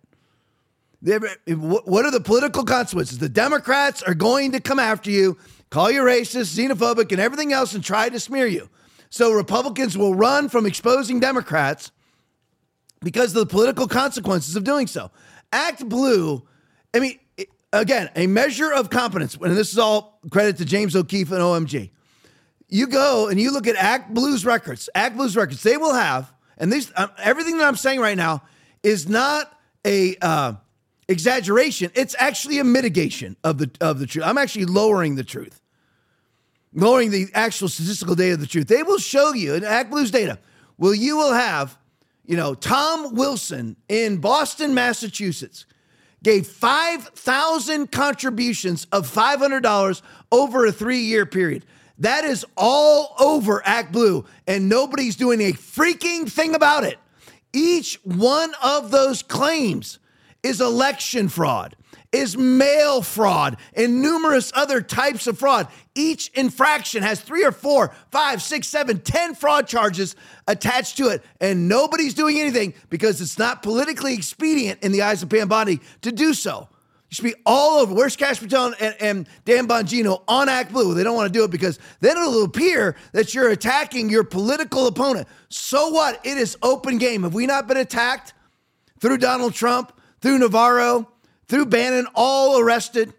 What are the political consequences? The Democrats are going to come after you, call you racist, xenophobic, and everything else and try to smear you. So Republicans will run from exposing Democrats because of the political consequences of doing so. Act Blue, I mean, again, a measure of competence, and this is all credit to James O'Keefe and O M G. You go and you look at Act Blue's records, Act Blue's records, they will have, and these, um, everything that I'm saying right now is not a uh, exaggeration. It's actually a mitigation of the of the truth. I'm actually lowering the truth, lowering the actual statistical data of the truth. They will show you in Act Blue's data, well, you will have, you know, Tom Wilson in Boston, Massachusetts, gave five thousand contributions of five hundred dollars over a three-year period. That is all over Act Blue, and nobody's doing a freaking thing about it. Each one of those claims is election fraud, is mail fraud, and numerous other types of fraud. Each infraction has three or four, five, six, seven, ten fraud charges attached to it, and nobody's doing anything because it's not politically expedient in the eyes of Pam Bondi to do so. You should be all over. Where's Cash Patel and, and Dan Bongino on Act Blue? They don't want to do it because then it'll appear that you're attacking your political opponent. So what? It is open game. Have we not been attacked through Donald Trump, through Navarro, through Bannon, all arrested?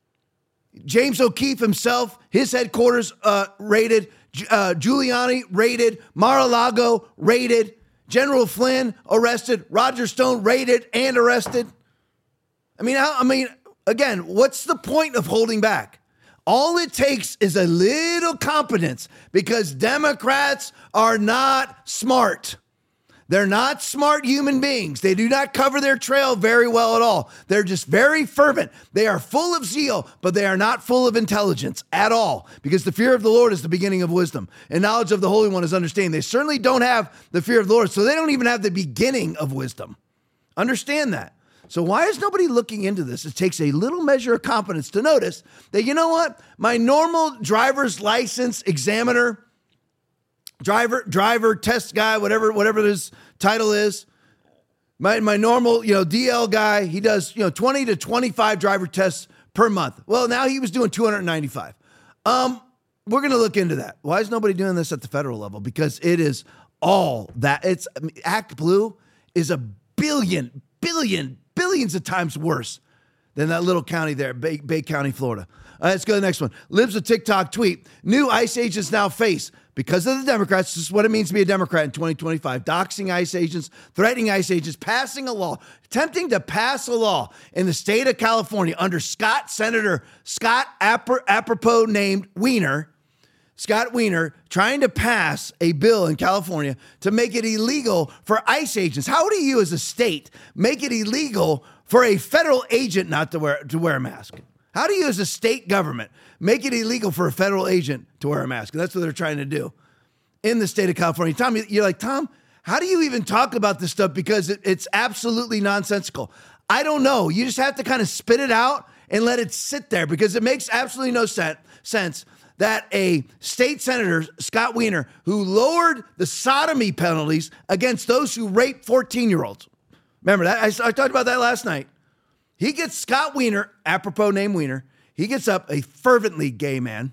James O'Keefe himself, his headquarters uh, raided. Uh, Giuliani raided. Mar-a-Lago raided. General Flynn arrested. Roger Stone raided and arrested. I mean, how, I mean, again, what's the point of holding back? All it takes is a little competence because Democrats are not smart. They're not smart human beings. They do not cover their trail very well at all. They're just very fervent. They are full of zeal, but they are not full of intelligence at all, because the fear of the Lord is the beginning of wisdom, and knowledge of the Holy One is understanding. They certainly don't have the fear of the Lord, so they don't even have the beginning of wisdom. Understand that. So why is nobody looking into this? It takes a little measure of competence to notice that, you know what? My normal driver's license examiner, driver, driver test guy, whatever, whatever his title is, my, my normal, you know, D L guy, he does, you know, twenty to twenty-five driver tests per month. Well, now he was doing two hundred ninety-five. Um, we're going to look into that. Why is nobody doing this at the federal level? Because it is all that. It's I mean, Act Blue is a billion, billion, billions of times worse than that little county there, Bay, Bay County, Florida. Uh, let's go to the next one. Libs a TikTok tweet. New ICE agents now face, because of the Democrats, this is what it means to be a Democrat in twenty twenty-five, doxing ICE agents, threatening ICE agents, passing a law, attempting to pass a law in the state of California under Scott, Senator Scott, apropos named Wiener, Scott Wiener, trying to pass a bill in California to make it illegal for ICE agents. How do you as a state make it illegal for a federal agent not to wear to wear a mask? How do you as a state government make it illegal for a federal agent to wear a mask? And that's what they're trying to do in the state of California. Tom, you're like, Tom, how do you even talk about this stuff? Because it, it's absolutely nonsensical. I don't know. You just have to kind of spit it out and let it sit there, because it makes absolutely no sen- sense that a state senator, Scott Wiener, who lowered the sodomy penalties against those who rape fourteen-year-olds. Remember that? I, I talked about that last night. He gets Scott Wiener, apropos name Wiener, he gets up, a fervently gay man.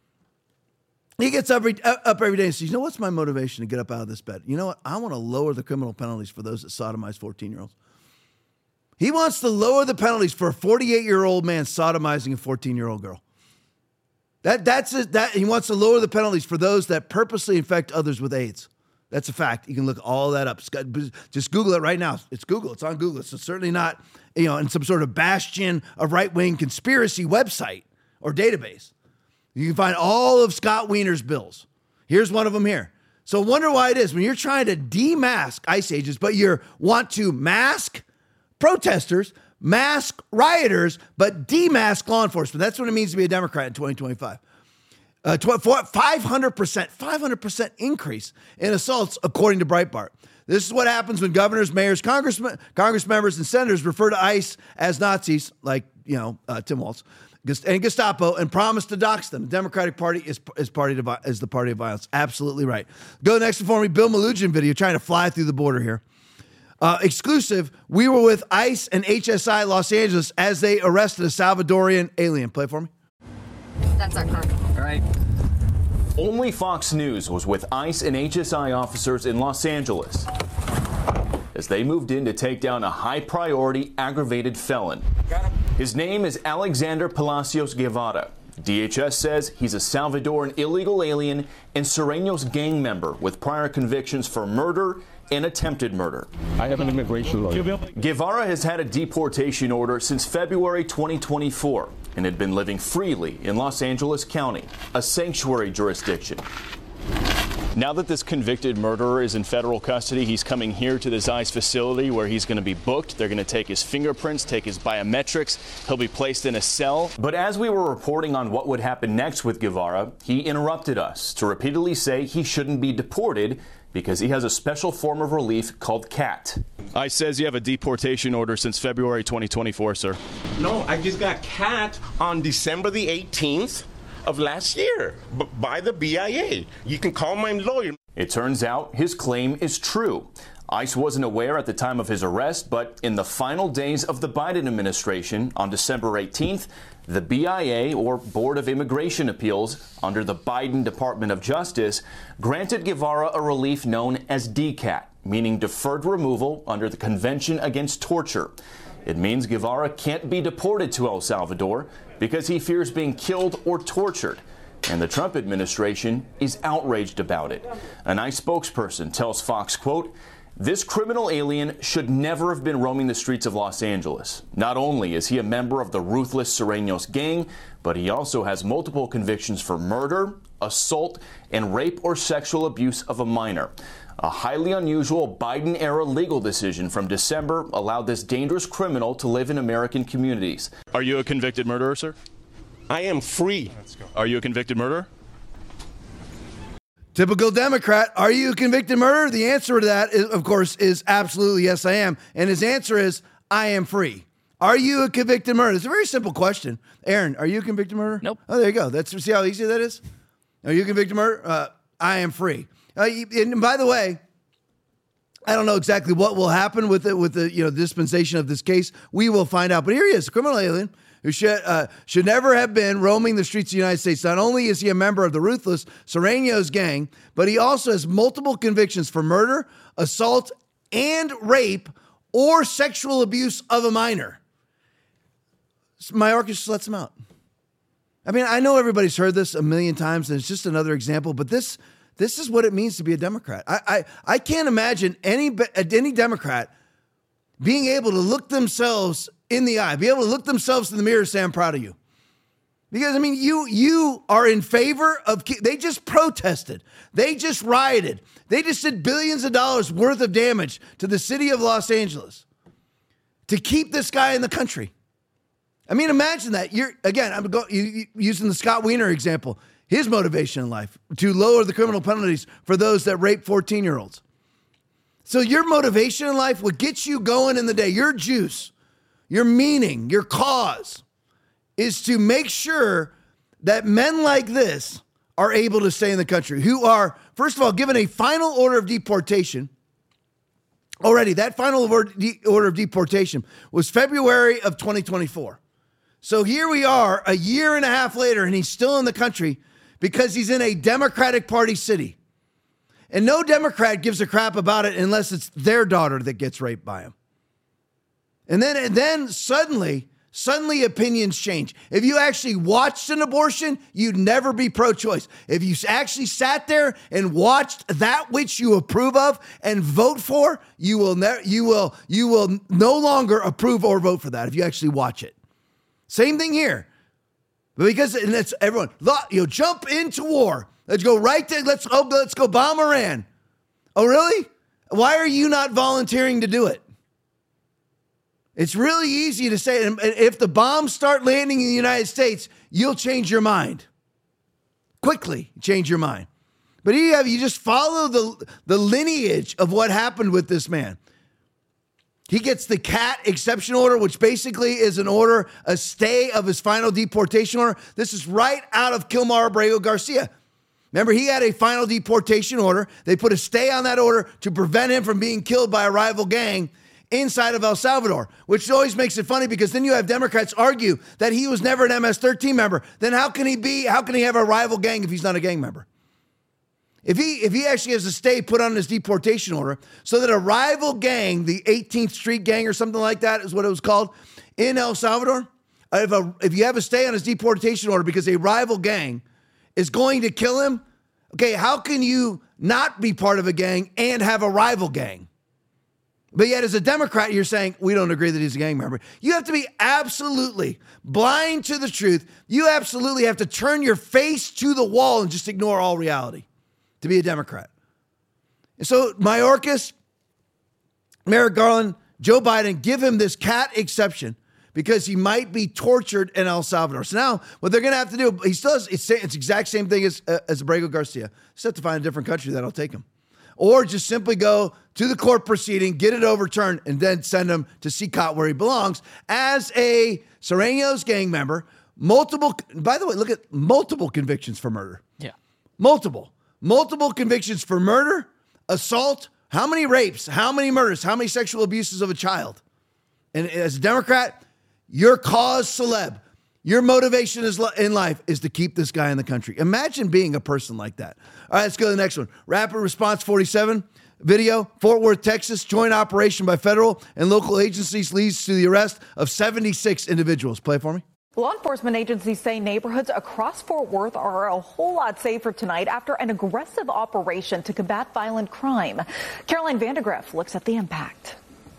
He gets up, up every day and says, you know what's my motivation to get up out of this bed? You know what? I want to lower the criminal penalties for those that sodomize fourteen-year-olds. He wants to lower the penalties for a forty-eight-year-old man sodomizing a fourteen-year-old girl. That that's a, that he wants to lower the penalties for those that purposely infect others with AIDS. That's a fact. You can look all that up. Just Google it right now. It's Google. It's on Google. It's certainly not, you know, in some sort of bastion of right-wing conspiracy website or database. You can find all of Scott Wiener's bills. Here's one of them here. So wonder why it is when you're trying to demask ICE agents, but you want to mask protesters, mask rioters, but demask law enforcement. That's what it means to be a Democrat in twenty twenty-five. Uh, five hundred percent, five hundred percent increase in assaults, according to Breitbart. This is what happens when governors, mayors, congressmen, congress members, and senators refer to ICE as Nazis, like, you know, uh, Tim Walz, and Gestapo, and promise to dox them. The Democratic Party is, is, party to, is the party of violence. Absolutely right. Go next for me, Bill Melugin video, trying to fly through the border here. Uh, exclusive, we were with ICE and H S I Los Angeles as they arrested a Salvadorian alien. Play for me. That's our car. All right. Only Fox News was with ICE and H S I officers in Los Angeles as they moved in to take down a high-priority aggravated felon. His name is Alexander Palacios Guevara. D H S says he's a Salvadoran illegal alien and Sureños gang member with prior convictions for murder and attempted murder. I have an immigration lawyer. Guevara has had a deportation order since February twenty twenty-four and had been living freely in Los Angeles County, a sanctuary jurisdiction. Now that this convicted murderer is in federal custody, he's coming here to this ICE facility where he's going to be booked. They're going to take his fingerprints, take his biometrics. He'll be placed in a cell. But as we were reporting on what would happen next with Guevara, he interrupted us to repeatedly say he shouldn't be deported because he has a special form of relief called CAT. ICE says you have a deportation order since February twenty twenty-four, sir. No, I just got CAT on December the eighteenth of last year b- by the B I A. You can call my lawyer. It turns out his claim is true. ICE wasn't aware at the time of his arrest, but in the final days of the Biden administration on December eighteenth, the B I A, or Board of Immigration Appeals, under the Biden Department of Justice, granted Guevara a relief known as D CAT, meaning deferred removal under the Convention Against Torture. It means Guevara can't be deported to El Salvador because he fears being killed or tortured. And the Trump administration is outraged about it. An ICE spokesperson tells Fox, quote, "This criminal alien should never have been roaming the streets of Los Angeles. Not only is he a member of the ruthless Sureños gang, but he also has multiple convictions for murder, assault, and rape or sexual abuse of a minor. A highly unusual Biden-era legal decision from December allowed this dangerous criminal to live in American communities." Are you a convicted murderer, sir? I am free. Are you a convicted murderer? Typical Democrat. Are you a convicted murderer? The answer to that, is, of course, is absolutely yes, I am. And his answer is, I am free. Are you a convicted murderer? It's a very simple question. Aaron, are you a convicted murderer? Nope. Oh, there you go. That's see how easy that is? Are you a convicted murderer? Uh, I am free. Uh, and by the way, I don't know exactly what will happen with the, with the you know dispensation of this case. We will find out. But here he is, a criminal alien who should uh, should never have been roaming the streets of the United States. Not only is he a member of the ruthless Sureños gang, but he also has multiple convictions for murder, assault, and rape or sexual abuse of a minor. Mayorkas just lets him out. I mean, I know everybody's heard this a million times, and it's just another example, but this this is what it means to be a Democrat. I I, I can't imagine any any Democrat being able to look themselves in the eye, be able to look themselves in the mirror and say, I'm proud of you. Because, I mean, you you are in favor of, they just protested. They just rioted. They just did billions of dollars worth of damage to the city of Los Angeles to keep this guy in the country. I mean, imagine that. You're, again, I'm go, you, you, using the Scott Wiener example, his motivation in life, to lower the criminal penalties for those that rape fourteen-year-olds. So your motivation in life, what gets you going in the day, your juice, your meaning, your cause, is to make sure that men like this are able to stay in the country, who are, first of all, given a final order of deportation. Already, that final order of deportation was February of twenty twenty-four. So here we are a year and a half later, and he's still in the country because he's in a Democratic Party city. And no Democrat gives a crap about it unless it's their daughter that gets raped by him. And then, and then suddenly, suddenly opinions change. If you actually watched an abortion, you'd never be pro-choice. If you actually sat there and watched that which you approve of and vote for, you will never, you will, you will no longer approve or vote for that if you actually watch it. Same thing here. But because, and that's everyone, you know, jump into war. Let's go right there. Let's oh, let's go bomb Iran. Oh, really? Why are you not volunteering to do it? It's really easy to say, if the bombs start landing in the United States, you'll change your mind. Quickly change your mind. But here you have, you just follow the, the lineage of what happened with this man. He gets the cat exception order, which basically is an order, a stay of his final deportation order. This is right out of Kilmar Abrego Garcia. Remember, he had a final deportation order. They put a stay on that order to prevent him from being killed by a rival gang inside of El Salvador, which always makes it funny because then you have Democrats argue that he was never an M S thirteen member. Then how can he be, how can he have a rival gang if he's not a gang member? If he if he actually has a stay put on his deportation order so that a rival gang, the eighteenth Street Gang or something like that is what it was called, in El Salvador, if, a, if you have a stay on his deportation order because a rival gang is going to kill him, okay, how can you not be part of a gang and have a rival gang? But yet as a Democrat, you're saying, we don't agree that he's a gang member. You have to be absolutely blind to the truth. You absolutely have to turn your face to the wall and just ignore all reality to be a Democrat. And so Mayorkas, Merrick Garland, Joe Biden, give him this cat exception because he might be tortured in El Salvador. So now what they're going to have to do, he still has, it's, it's exact same thing as, uh, as Abrego Garcia. Just have to find a different country that'll take him. Or just simply go to the court proceeding, get it overturned, and then send him to C C O T where he belongs as a Sureños gang member. Multiple, by the way, look at multiple convictions for murder. Yeah. Multiple. Multiple convictions for murder, assault, how many rapes, how many murders, how many sexual abuses of a child. And as a Democrat, your cause celeb, your motivation is in life is to keep this guy in the country. Imagine being a person like that. All right, let's go to the next one. Rapid Response forty-seven video, Fort Worth, Texas. Joint operation by federal and local agencies leads to the arrest of seventy-six individuals. Play for me. Law enforcement agencies say neighborhoods across Fort Worth are a whole lot safer tonight after an aggressive operation to combat violent crime. Caroline Vandergriff looks at the impact.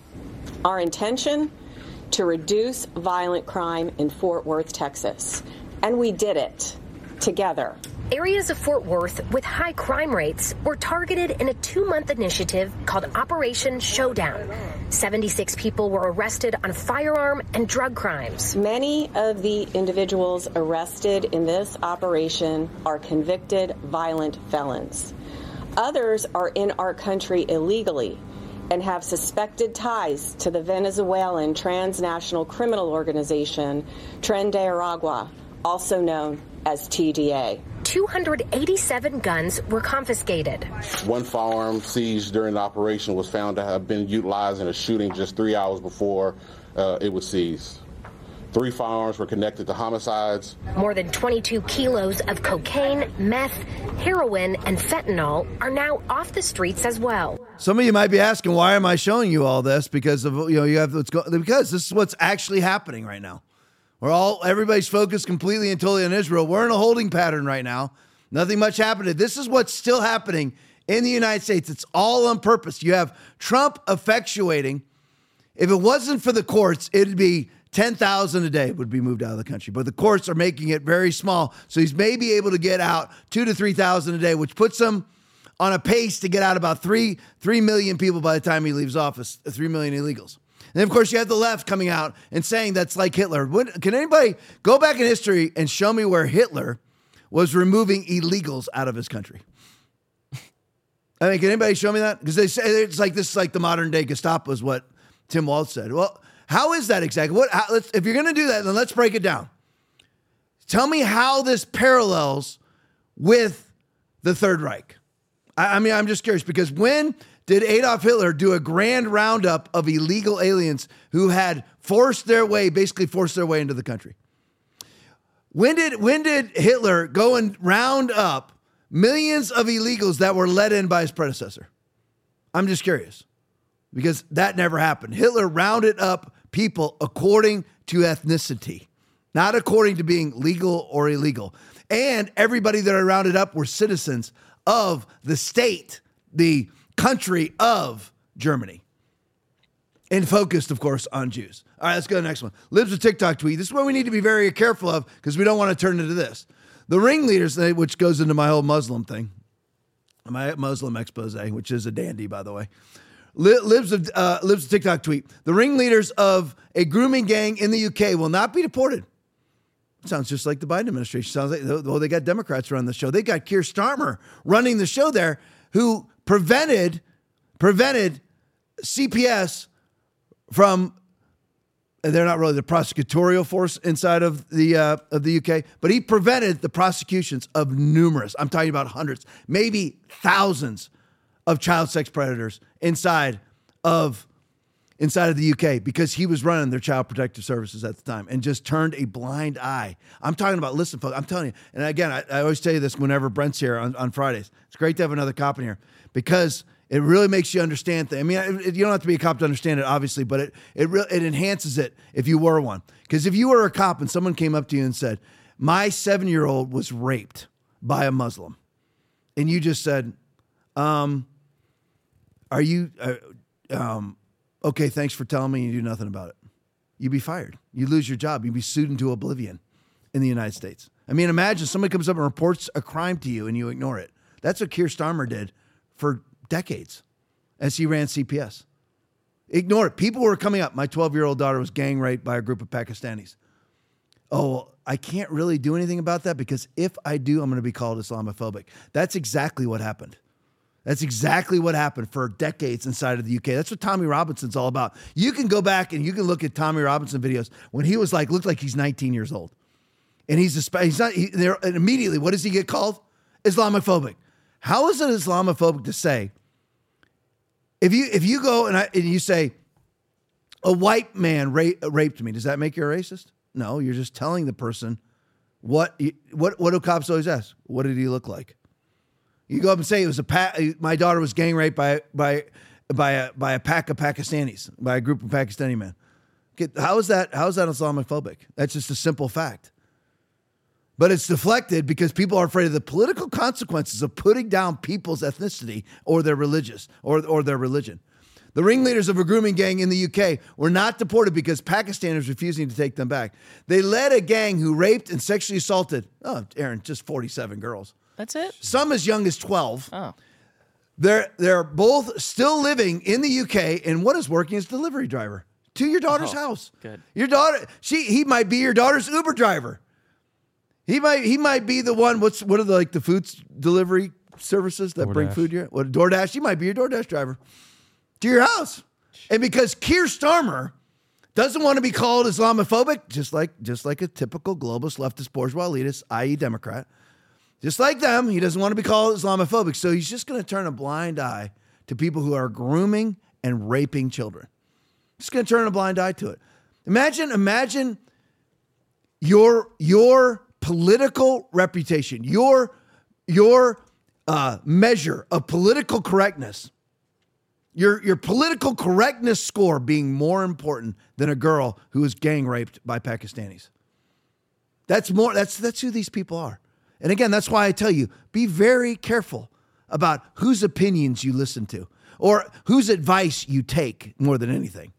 Our intention to reduce violent crime in Fort Worth, Texas. And we did it together. Areas of Fort Worth with high crime rates were targeted in a two-month initiative called Operation Showdown. seventy-six people were arrested on firearm and drug crimes. Many of the individuals arrested in this operation are convicted violent felons. Others are in our country illegally and have suspected ties to the Venezuelan transnational criminal organization Tren de Aragua, also known as T D A. two hundred eighty-seven guns were confiscated. One firearm seized during the operation was found to have been utilized in a shooting just three hours before uh, it was seized. Three firearms were connected to homicides. More than twenty-two kilos of cocaine, meth, heroin, and fentanyl are now off the streets as well. Some of you might be asking, why am I showing you all this? Because of, you know, you have what's go- because this is what's actually happening right now. We're all, everybody's focused completely and totally on Israel. We're in a holding pattern right now. Nothing much happened. This is what's still happening in the United States. It's all on purpose. You have Trump effectuating. If it wasn't for the courts, it'd be ten thousand a day would be moved out of the country. But the courts are making it very small. So he's maybe able to get out two to three thousand a day, which puts him on a pace to get out about three, three million people by the time he leaves office, three million illegals. And of course, you have the left coming out and saying that's like Hitler. Can anybody go back in history and show me where Hitler was removing illegals out of his country? I mean, can anybody show me that? Because they say it's like this is like the modern day Gestapo is what Tim Walz said. Well, how is that exactly? What? How, let's, if you're going to do that, then let's break it down. Tell me how this parallels with the Third Reich. I, I mean, I'm just curious because when did Adolf Hitler do a grand roundup of illegal aliens who had forced their way, basically forced their way into the country? When did when did Hitler go and round up millions of illegals that were let in by his predecessor? I'm just curious because that never happened. Hitler rounded up people according to ethnicity, not according to being legal or illegal. And everybody that are rounded up were citizens of the state, the country of Germany. And focused, of course, on Jews. All right, let's go to the next one. Libs a TikTok tweet. This is what we need to be very careful of because we don't want to turn into this. The ringleaders, which goes into my whole Muslim thing, my Muslim expose, which is a dandy, by the way. Libs of, uh, Libs of TikTok tweet. The ringleaders of a grooming gang in the U K will not be deported. Sounds just like the Biden administration. Sounds like, well, they got Democrats running the show. They got Keir Starmer running the show there, who prevented, prevented C P S from, they're not really the prosecutorial force inside of the uh, of the U K, but he prevented the prosecutions of numerous, I'm talking about hundreds, maybe thousands of child sex predators inside of inside of the U K because he was running their child protective services at the time and just turned a blind eye. I'm talking about, listen, folks, I'm telling you, and again, I, I always tell you this whenever Brent's here on, on Fridays. It's great to have another cop in here because it really makes you understand things. I mean, it, you don't have to be a cop to understand it, obviously, but it it re- it enhances it if you were one. Because if you were a cop and someone came up to you and said, my seven-year-old was raped by a Muslim, and you just said, um, are you, uh, um, okay, thanks for telling me, and you do nothing about it. You'd be fired. You'd lose your job. You'd be sued into oblivion in the United States. I mean, imagine somebody comes up and reports a crime to you and you ignore it. That's what Keir Starmer did for decades as he ran C P S. Ignore it. People were coming up. My twelve-year-old daughter was gang raped by a group of Pakistanis. Oh, I can't really do anything about that because if I do, I'm going to be called Islamophobic. That's exactly what happened. That's exactly what happened for decades inside of the U K. That's what Tommy Robinson's all about. You can go back and you can look at Tommy Robinson videos when he was like, looked like he's nineteen years old. And he's a, he's not, he, there, and immediately, what does he get called? Islamophobic. How is it Islamophobic to say, if you if you go and, I, and you say, a white man ra- raped me, does that make you a racist? No, you're just telling the person what, what, what do cops always ask? What did he look like? You go up and say it was a pa- my daughter was gang raped by by by a by a pack of Pakistanis, by a group of Pakistani men. Okay, how is that how is that Islamophobic? That's just a simple fact. But it's deflected because people are afraid of the political consequences of putting down people's ethnicity or their religious or, or their religion. The ringleaders of a grooming gang in the U K were not deported because Pakistaners refusing to take them back. They led a gang who raped and sexually assaulted, oh, Aaron, just forty-seven girls. That's it? Some as young as twelve. Oh. They're, they're both still living in the U K, and one is working as a delivery driver to your daughter's Oh, house. good. Your daughter, she, he might be your daughter's Uber driver. He might he might be the one, what's what are the, like the food delivery services that bring DoorDash. food here? What, DoorDash? He might be your DoorDash driver to your house. And because Keir Starmer doesn't want to be called Islamophobic, just like just like a typical globalist leftist bourgeois elitist, that is. Democrat, just like them, he doesn't want to be called Islamophobic. So he's just going to turn a blind eye to people who are grooming and raping children. He's going to turn a blind eye to it. Imagine, imagine your your political reputation, your your uh, measure of political correctness, your your political correctness score being more important than a girl who was gang raped by Pakistanis. That's more. That's that's who these people are. And again, that's why I tell you, be very careful about whose opinions you listen to or whose advice you take more than anything.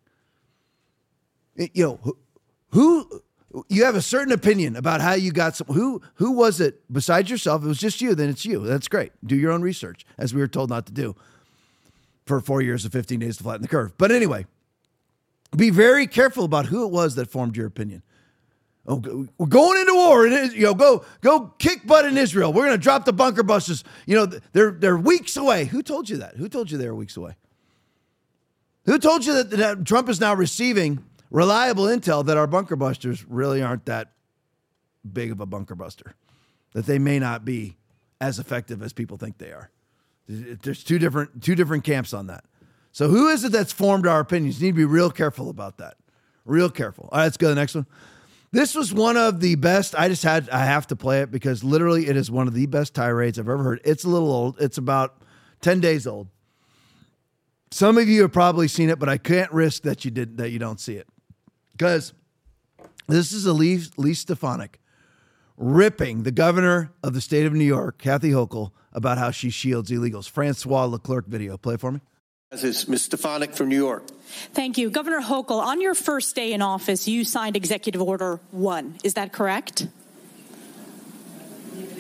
It- you know, who, who you have a certain opinion about how you got some, who, who was it besides yourself? If it was just you, then it's you. That's great. Do your own research, as we were told not to do for four years and fifteen days to flatten the curve. But anyway, be very careful about who it was that formed your opinion. Oh, go- we're going into war, and you know, go go kick butt in Israel. We're going to drop the bunker busters. You know, they're they're weeks away. Who told you that? Who told you they were weeks away? Who told you that, that Trump is now receiving reliable intel that our bunker busters really aren't that big of a bunker buster, that they may not be as effective as people think they are? There's two different two different camps on that. So who is it that's formed our opinions? You need to be real careful about that. Real careful. All right, let's go to the next one. This was one of the best. I just had, I have to play it because literally it is one of the best tirades I've ever heard. It's a little old. It's about ten days old. Some of you have probably seen it, but I can't risk that you did, that you don't see it. Because this is Elise, Elise Stefanik ripping the governor of the state of New York, Kathy Hochul, about how she shields illegals. Francois Leclerc video. Play it for me. This is Miz Stefanik from New York. Thank you. Governor Hochul, on your first day in office, you signed Executive Order one. Is that correct?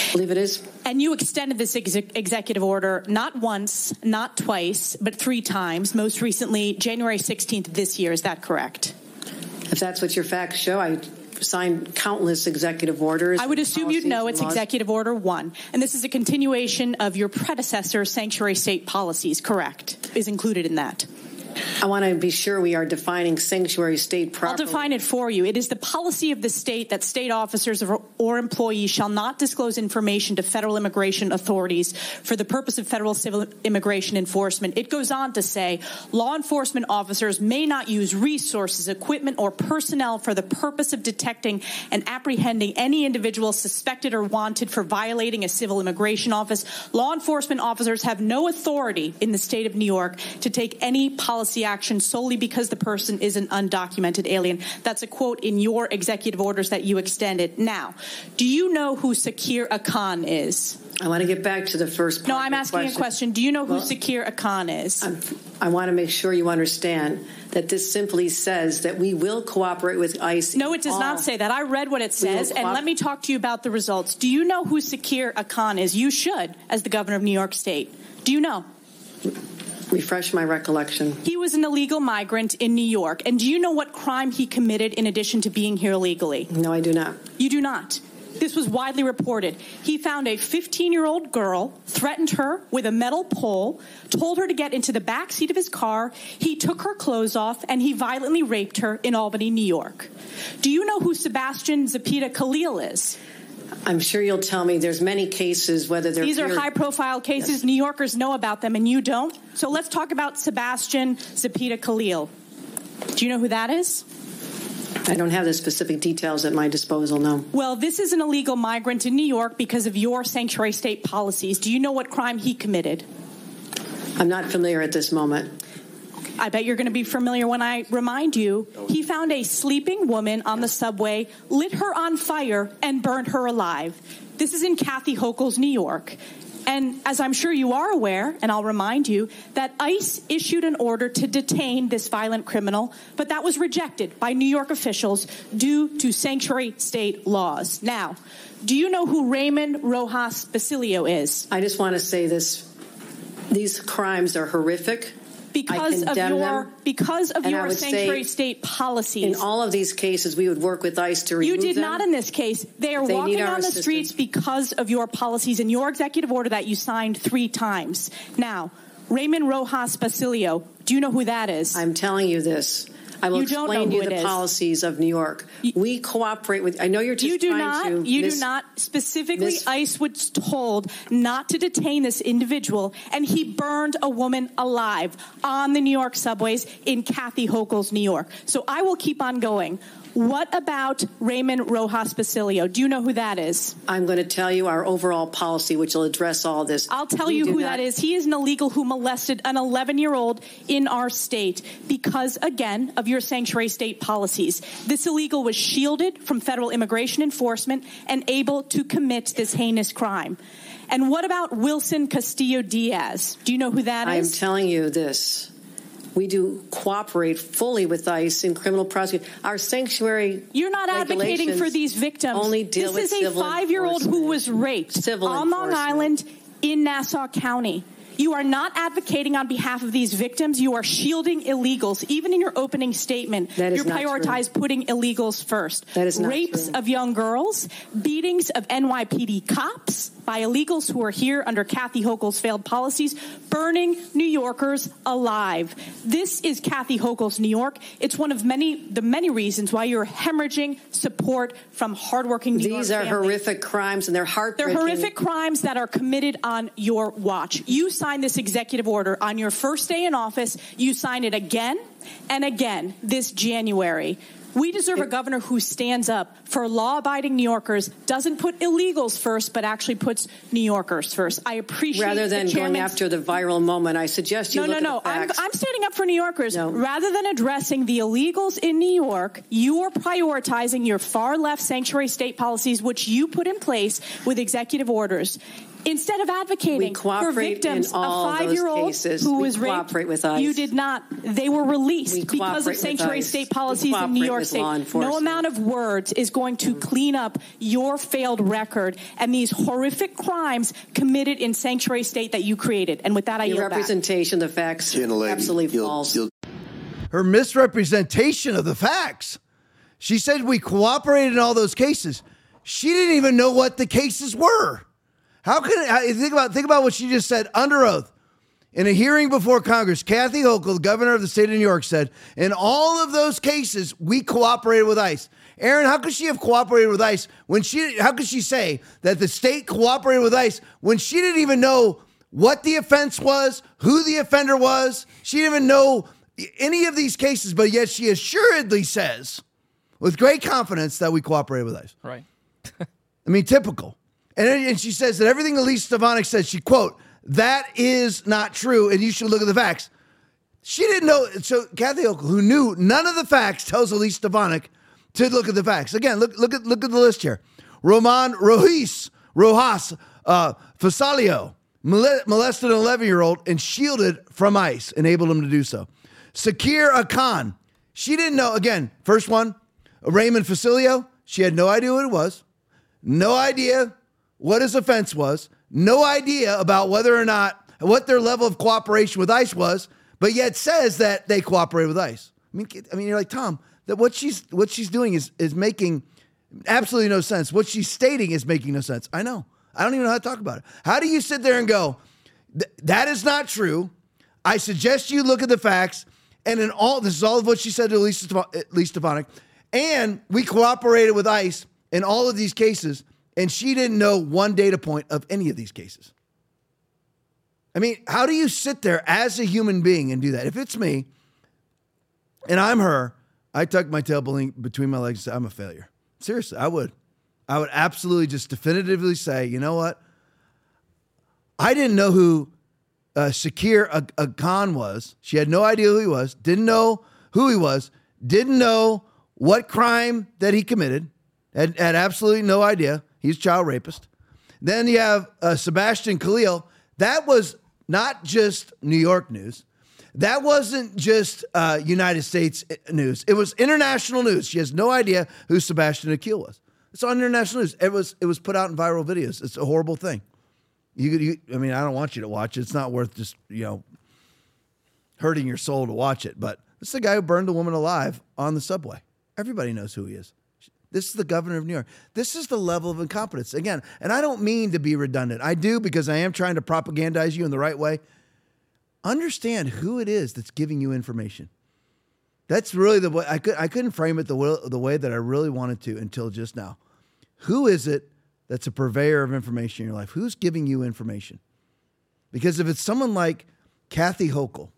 I believe it is. And you extended this ex- executive order not once, not twice, but three times, most recently January sixteenth of this year. Is that correct? If that's what your facts show, I signed countless executive orders. I would assume you'd know it's Executive Order one. And this is a continuation of your predecessor's sanctuary state policies, correct? Is included in that. I want to be sure we are defining sanctuary state properly. I'll define it for you. It is the policy of the state that state officers or employees shall not disclose information to federal immigration authorities for the purpose of federal civil immigration enforcement. It goes on to say law enforcement officers may not use resources, equipment, or personnel for the purpose of detecting and apprehending any individual suspected or wanted for violating a civil immigration office. Law enforcement officers have no authority in the state of New York to take any policy action solely because the person is an undocumented alien. That's a quote in your executive orders that you extended. Now, do you know who Sakir Akan is? I want to get back to the first part. No, I'm asking question. a question. Do you know who well, Sakir Akan is? I'm, I want to make sure you understand that this simply says that we will cooperate with ICE. No, it does all. not say that. I read what it says, and let me talk to you about the results. Do you know who Sakir Akan is? You should, as the governor of New York State. Do you know? Refresh my recollection. He was an illegal migrant in New York. And do you know what crime he committed in addition to being here illegally? No, I do not. You do not. This was widely reported. He found a fifteen-year-old girl, threatened her with a metal pole, told her to get into the back seat of his car. He took her clothes off, and he violently raped her in Albany, New York. Do you know who Sebastian Zepeda Khalil is? I'm sure you'll tell me there's many cases, whether they're... These are here. high-profile cases. Yes. New Yorkers know about them, and you don't. So let's talk about Sebastian Zepeda Khalil. Do you know who that is? I don't have the specific details at my disposal, no. Well, this is an illegal migrant in New York because of your sanctuary state policies. Do you know what crime he committed? I'm not familiar at this moment. I bet you're going to be familiar when I remind you. He found a sleeping woman on the subway, lit her on fire, and burned her alive. This is in Kathy Hochul's New York. And as I'm sure you are aware, and I'll remind you, that ICE issued an order to detain this violent criminal, but that was rejected by New York officials due to sanctuary state laws. Now, do you know who Raymond Rojas Basilio is? I just want to say this. These crimes are horrific. Because of your them, because of your sanctuary state policies. In all of these cases, we would work with ICE to remove them. You did not in this case. They are they walking on the assistance. streets because of your policies and your executive order that you signed three times. Now, Raymond Rojas Basilio, do you know who that is? I'm telling you this. I will you don't explain know you who the it is. policies of New York. You, we cooperate with. I know you're just you do trying not, to. You miss, do not. Specifically, miss, ICE was told not to detain this individual, and he burned a woman alive on the New York subways in Kathy Hochul's New York. So I will keep on going. What about Raymond Rojas Basilio? Do you know who that is? I'm going to tell you our overall policy, which will address all this. I'll tell we you who not- that is. He is an illegal who molested an eleven-year-old in our state because, again, of your sanctuary state policies. This illegal was shielded from federal immigration enforcement and able to commit this heinous crime. And what about Wilson Castillo-Diaz? Do you know who that I'm is? I'm telling you this. We do cooperate fully with ICE in criminal prosecution. Our sanctuary You're not advocating for these victims. Only deal this with is a five-year-old who was raped civil on Long Island in Nassau County. You are not advocating on behalf of these victims. You are shielding illegals. Even in your opening statement, that is you prioritize true. putting illegals first. That is not Rapes true. of young girls, beatings of N Y P D cops by illegals who are here under Kathy Hochul's failed policies, burning New Yorkers alive. This is Kathy Hochul's New York. It's one of many, the many reasons why you're hemorrhaging support from hardworking New York These are families. horrific crimes, and they're heartbreaking. They're horrific crimes that are committed on your watch. You signed this executive order on your first day in office. You signed it again and again this January. We deserve a governor who stands up for law-abiding New Yorkers, doesn't put illegals first, but actually puts New Yorkers first. I appreciate Rather than the going after the viral moment, I suggest you no, look no, no. at the facts. I'm, I'm standing up for New Yorkers. No. Rather than addressing the illegals in New York, you are prioritizing your far-left sanctuary state policies, which you put in place with executive orders. Instead of advocating for cooperate victims, in all a those five-year-old cases. who We was raped, cooperate with ICE. you did not. They were released We because of cooperate with sanctuary ICE. state We policies in New cooperate York with State. law No enforcement. amount of words is going to clean up your failed record and these horrific crimes committed in sanctuary state that you created. And with that, I Your yield back. representation, the facts, Gentlelady, absolutely you'll- false. you'll- Her misrepresentation of the facts. She said we cooperated in all those cases. She didn't even know what the cases were. How can it, think about think about what she just said under oath in a hearing before Congress? Kathy Hochul, the governor of the state of New York, said in all of those cases we cooperated with ICE. Aaron, how could she have cooperated with ICE when she? How could she say that the state cooperated with ICE when she didn't even know what the offense was, who the offender was? She didn't even know any of these cases, but yet she assuredly says, with great confidence, that we cooperated with ICE. Right. I mean, typical. And, and she says that everything Elise Stefanik said, she quote, that is not true, and you should look at the facts. She didn't know. So Kathy Hochul, who knew none of the facts, tells Elise Stefanik to look at the facts. Again, look look at look at the list here. Roman Rojas, Rojas, uh, Fasalio, molested an eleven-year-old and shielded from ICE, enabled him to do so. Sakir Akan, she didn't know. Again, first one, Raymond Facilio, she had no idea what it was, no idea what his offense was, no idea about whether or not, what their level of cooperation with ICE was, but yet says that they cooperated with ICE. I mean, I mean, you're like, Tom, that what she's what she's doing is is making absolutely no sense. What she's stating is making no sense. I know. I don't even know how to talk about it. How do you sit there and go, that is not true? I suggest you look at the facts, and in all, this is all of what she said to Elise Stefanik, and we cooperated with ICE in all of these cases, and she didn't know one data point of any of these cases. I mean, how do you sit there as a human being and do that? If it's me, and I'm her, I tuck my tail between my legs and say, I'm a failure. Seriously, I would. I would absolutely just definitively say, you know what? I didn't know who uh, Shakir Akan was. She had no idea who he was, didn't know who he was, didn't know what crime that he committed, had, had absolutely no idea. He's a child rapist. Then you have uh, Sebastian Khalil. That was not just New York news. That wasn't just uh, United States news. It was international news. She has no idea who Sebastian Khalil was. It's on international news. It was it was put out in viral videos. It's a horrible thing. You, you, I mean, I don't want you to watch it. It's not worth just, you know, hurting your soul to watch it. But this is the guy who burned a woman alive on the subway. Everybody knows who he is. This is the governor of New York. This is the level of incompetence. Again, and I don't mean to be redundant. I do, because I am trying to propagandize you in the right way. Understand who it is that's giving you information. That's really the way I could I couldn't frame it the way, the way that I really wanted to until just now. Who is it that's a purveyor of information in your life? Who's giving you information? Because if it's someone like Kathy Hochul,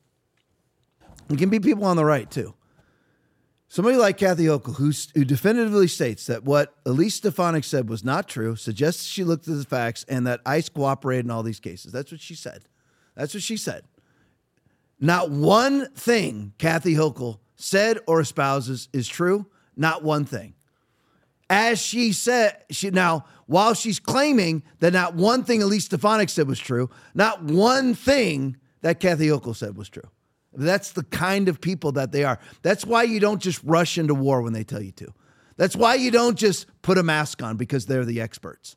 it can be people on the right too. Somebody like Kathy Hochul, who, who definitively states that what Elise Stefanik said was not true, suggests she looked at the facts, and that ICE cooperated in all these cases. That's what she said. That's what she said. Not one thing Kathy Hochul said or espouses is true. Not one thing. As she said, she, now, while she's claiming that not one thing Elise Stefanik said was true, not one thing that Kathy Hochul said was true. That's the kind of people that they are. That's why you don't just rush into war when they tell you to. That's why you don't just put a mask on because they're the experts.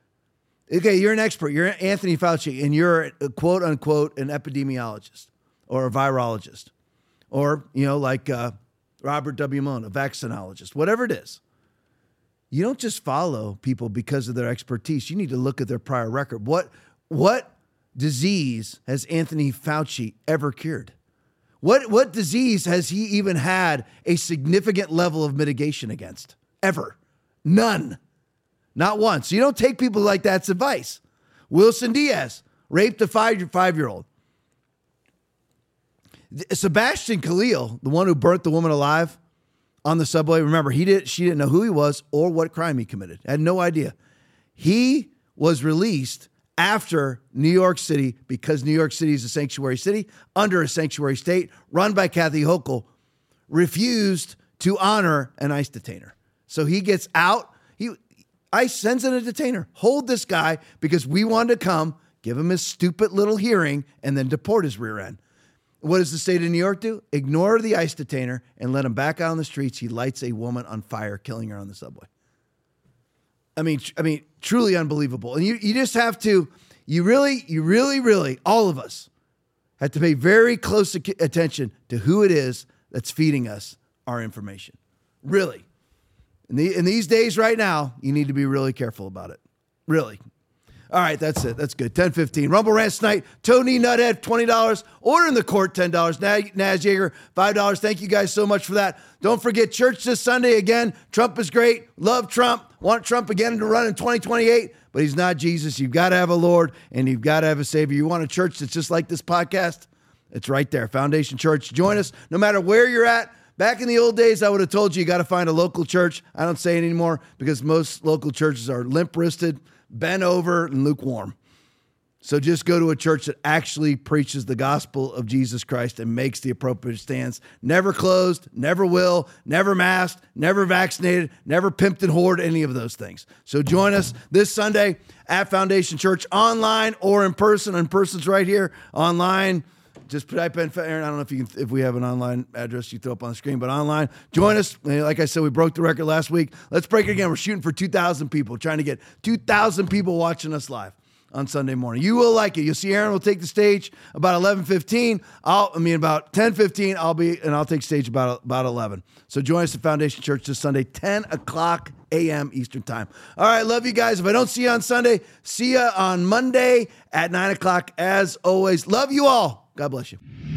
Okay, you're an expert. You're Anthony Fauci, and you're a quote unquote an epidemiologist or a virologist, or, you know, like uh, Robert W. Malone, a vaccinologist, whatever it is. You don't just follow people because of their expertise. You need to look at their prior record. What, what disease has Anthony Fauci ever cured? What what disease has he even had a significant level of mitigation against? Ever. None. Not once. You don't take people like that's advice. Wilson Diaz raped a five, five-year-old. Sebastian Khalil, the one who burnt the woman alive on the subway, remember, he did, she didn't know who he was or what crime he committed. Had no idea. He was released after New York City, because New York City is a sanctuary city, under a sanctuary state, run by Kathy Hochul, refused to honor an ICE detainer. So he gets out. He, ICE sends in a detainer. Hold this guy because we wanted to come, give him his stupid little hearing, and then deport his rear end. What does the state of New York do? Ignore the ICE detainer and let him back out on the streets. He lights a woman on fire, killing her on the subway. I mean, I mean, truly unbelievable. And you, you just have to, you really, you really, really, all of us have to pay very close attention to who it is that's feeding us our information. Really. In, the, in these days right now, you need to be really careful about it. Really. All right, that's it. That's good. ten fifteen. Rumble Rants Tonight. Tony Nuthead, twenty dollars. Order in the court, ten dollars. Naz Yeager, five dollars. Thank you guys so much for that. Don't forget church this Sunday again. Trump is great. Love Trump. Want Trump again to run in twenty twenty-eight, but he's not Jesus. You've got to have a Lord, and you've got to have a Savior. You want a church that's just like this podcast? It's right there. Foundation Church. Join us no matter where you're at. Back in the old days, I would have told you you got to find a local church. I don't say it anymore because most local churches are limp-wristed, bent over, and lukewarm. So just go to a church that actually preaches the gospel of Jesus Christ and makes the appropriate stance. Never closed, never will, never masked, never vaccinated, never pimped and whored, any of those things. So join us this Sunday at Foundation Church, online or in person. In person's right here. Online, just type in, Aaron, I don't know if you can, if we have an online address you throw up on the screen, but online, join us. Like I said, we broke the record last week. Let's break it again. We're shooting for two thousand people, trying to get two thousand people watching us live on Sunday morning. You will like it. You'll see Aaron will take the stage about eleven fifteen. I'll, I mean, about ten fifteen, I'll be, and I'll take stage about, about eleven. So join us at Foundation Church this Sunday, ten o'clock a.m. Eastern time. All right, love you guys. If I don't see you on Sunday, see you on Monday at nine o'clock as always. Love you all. God bless you.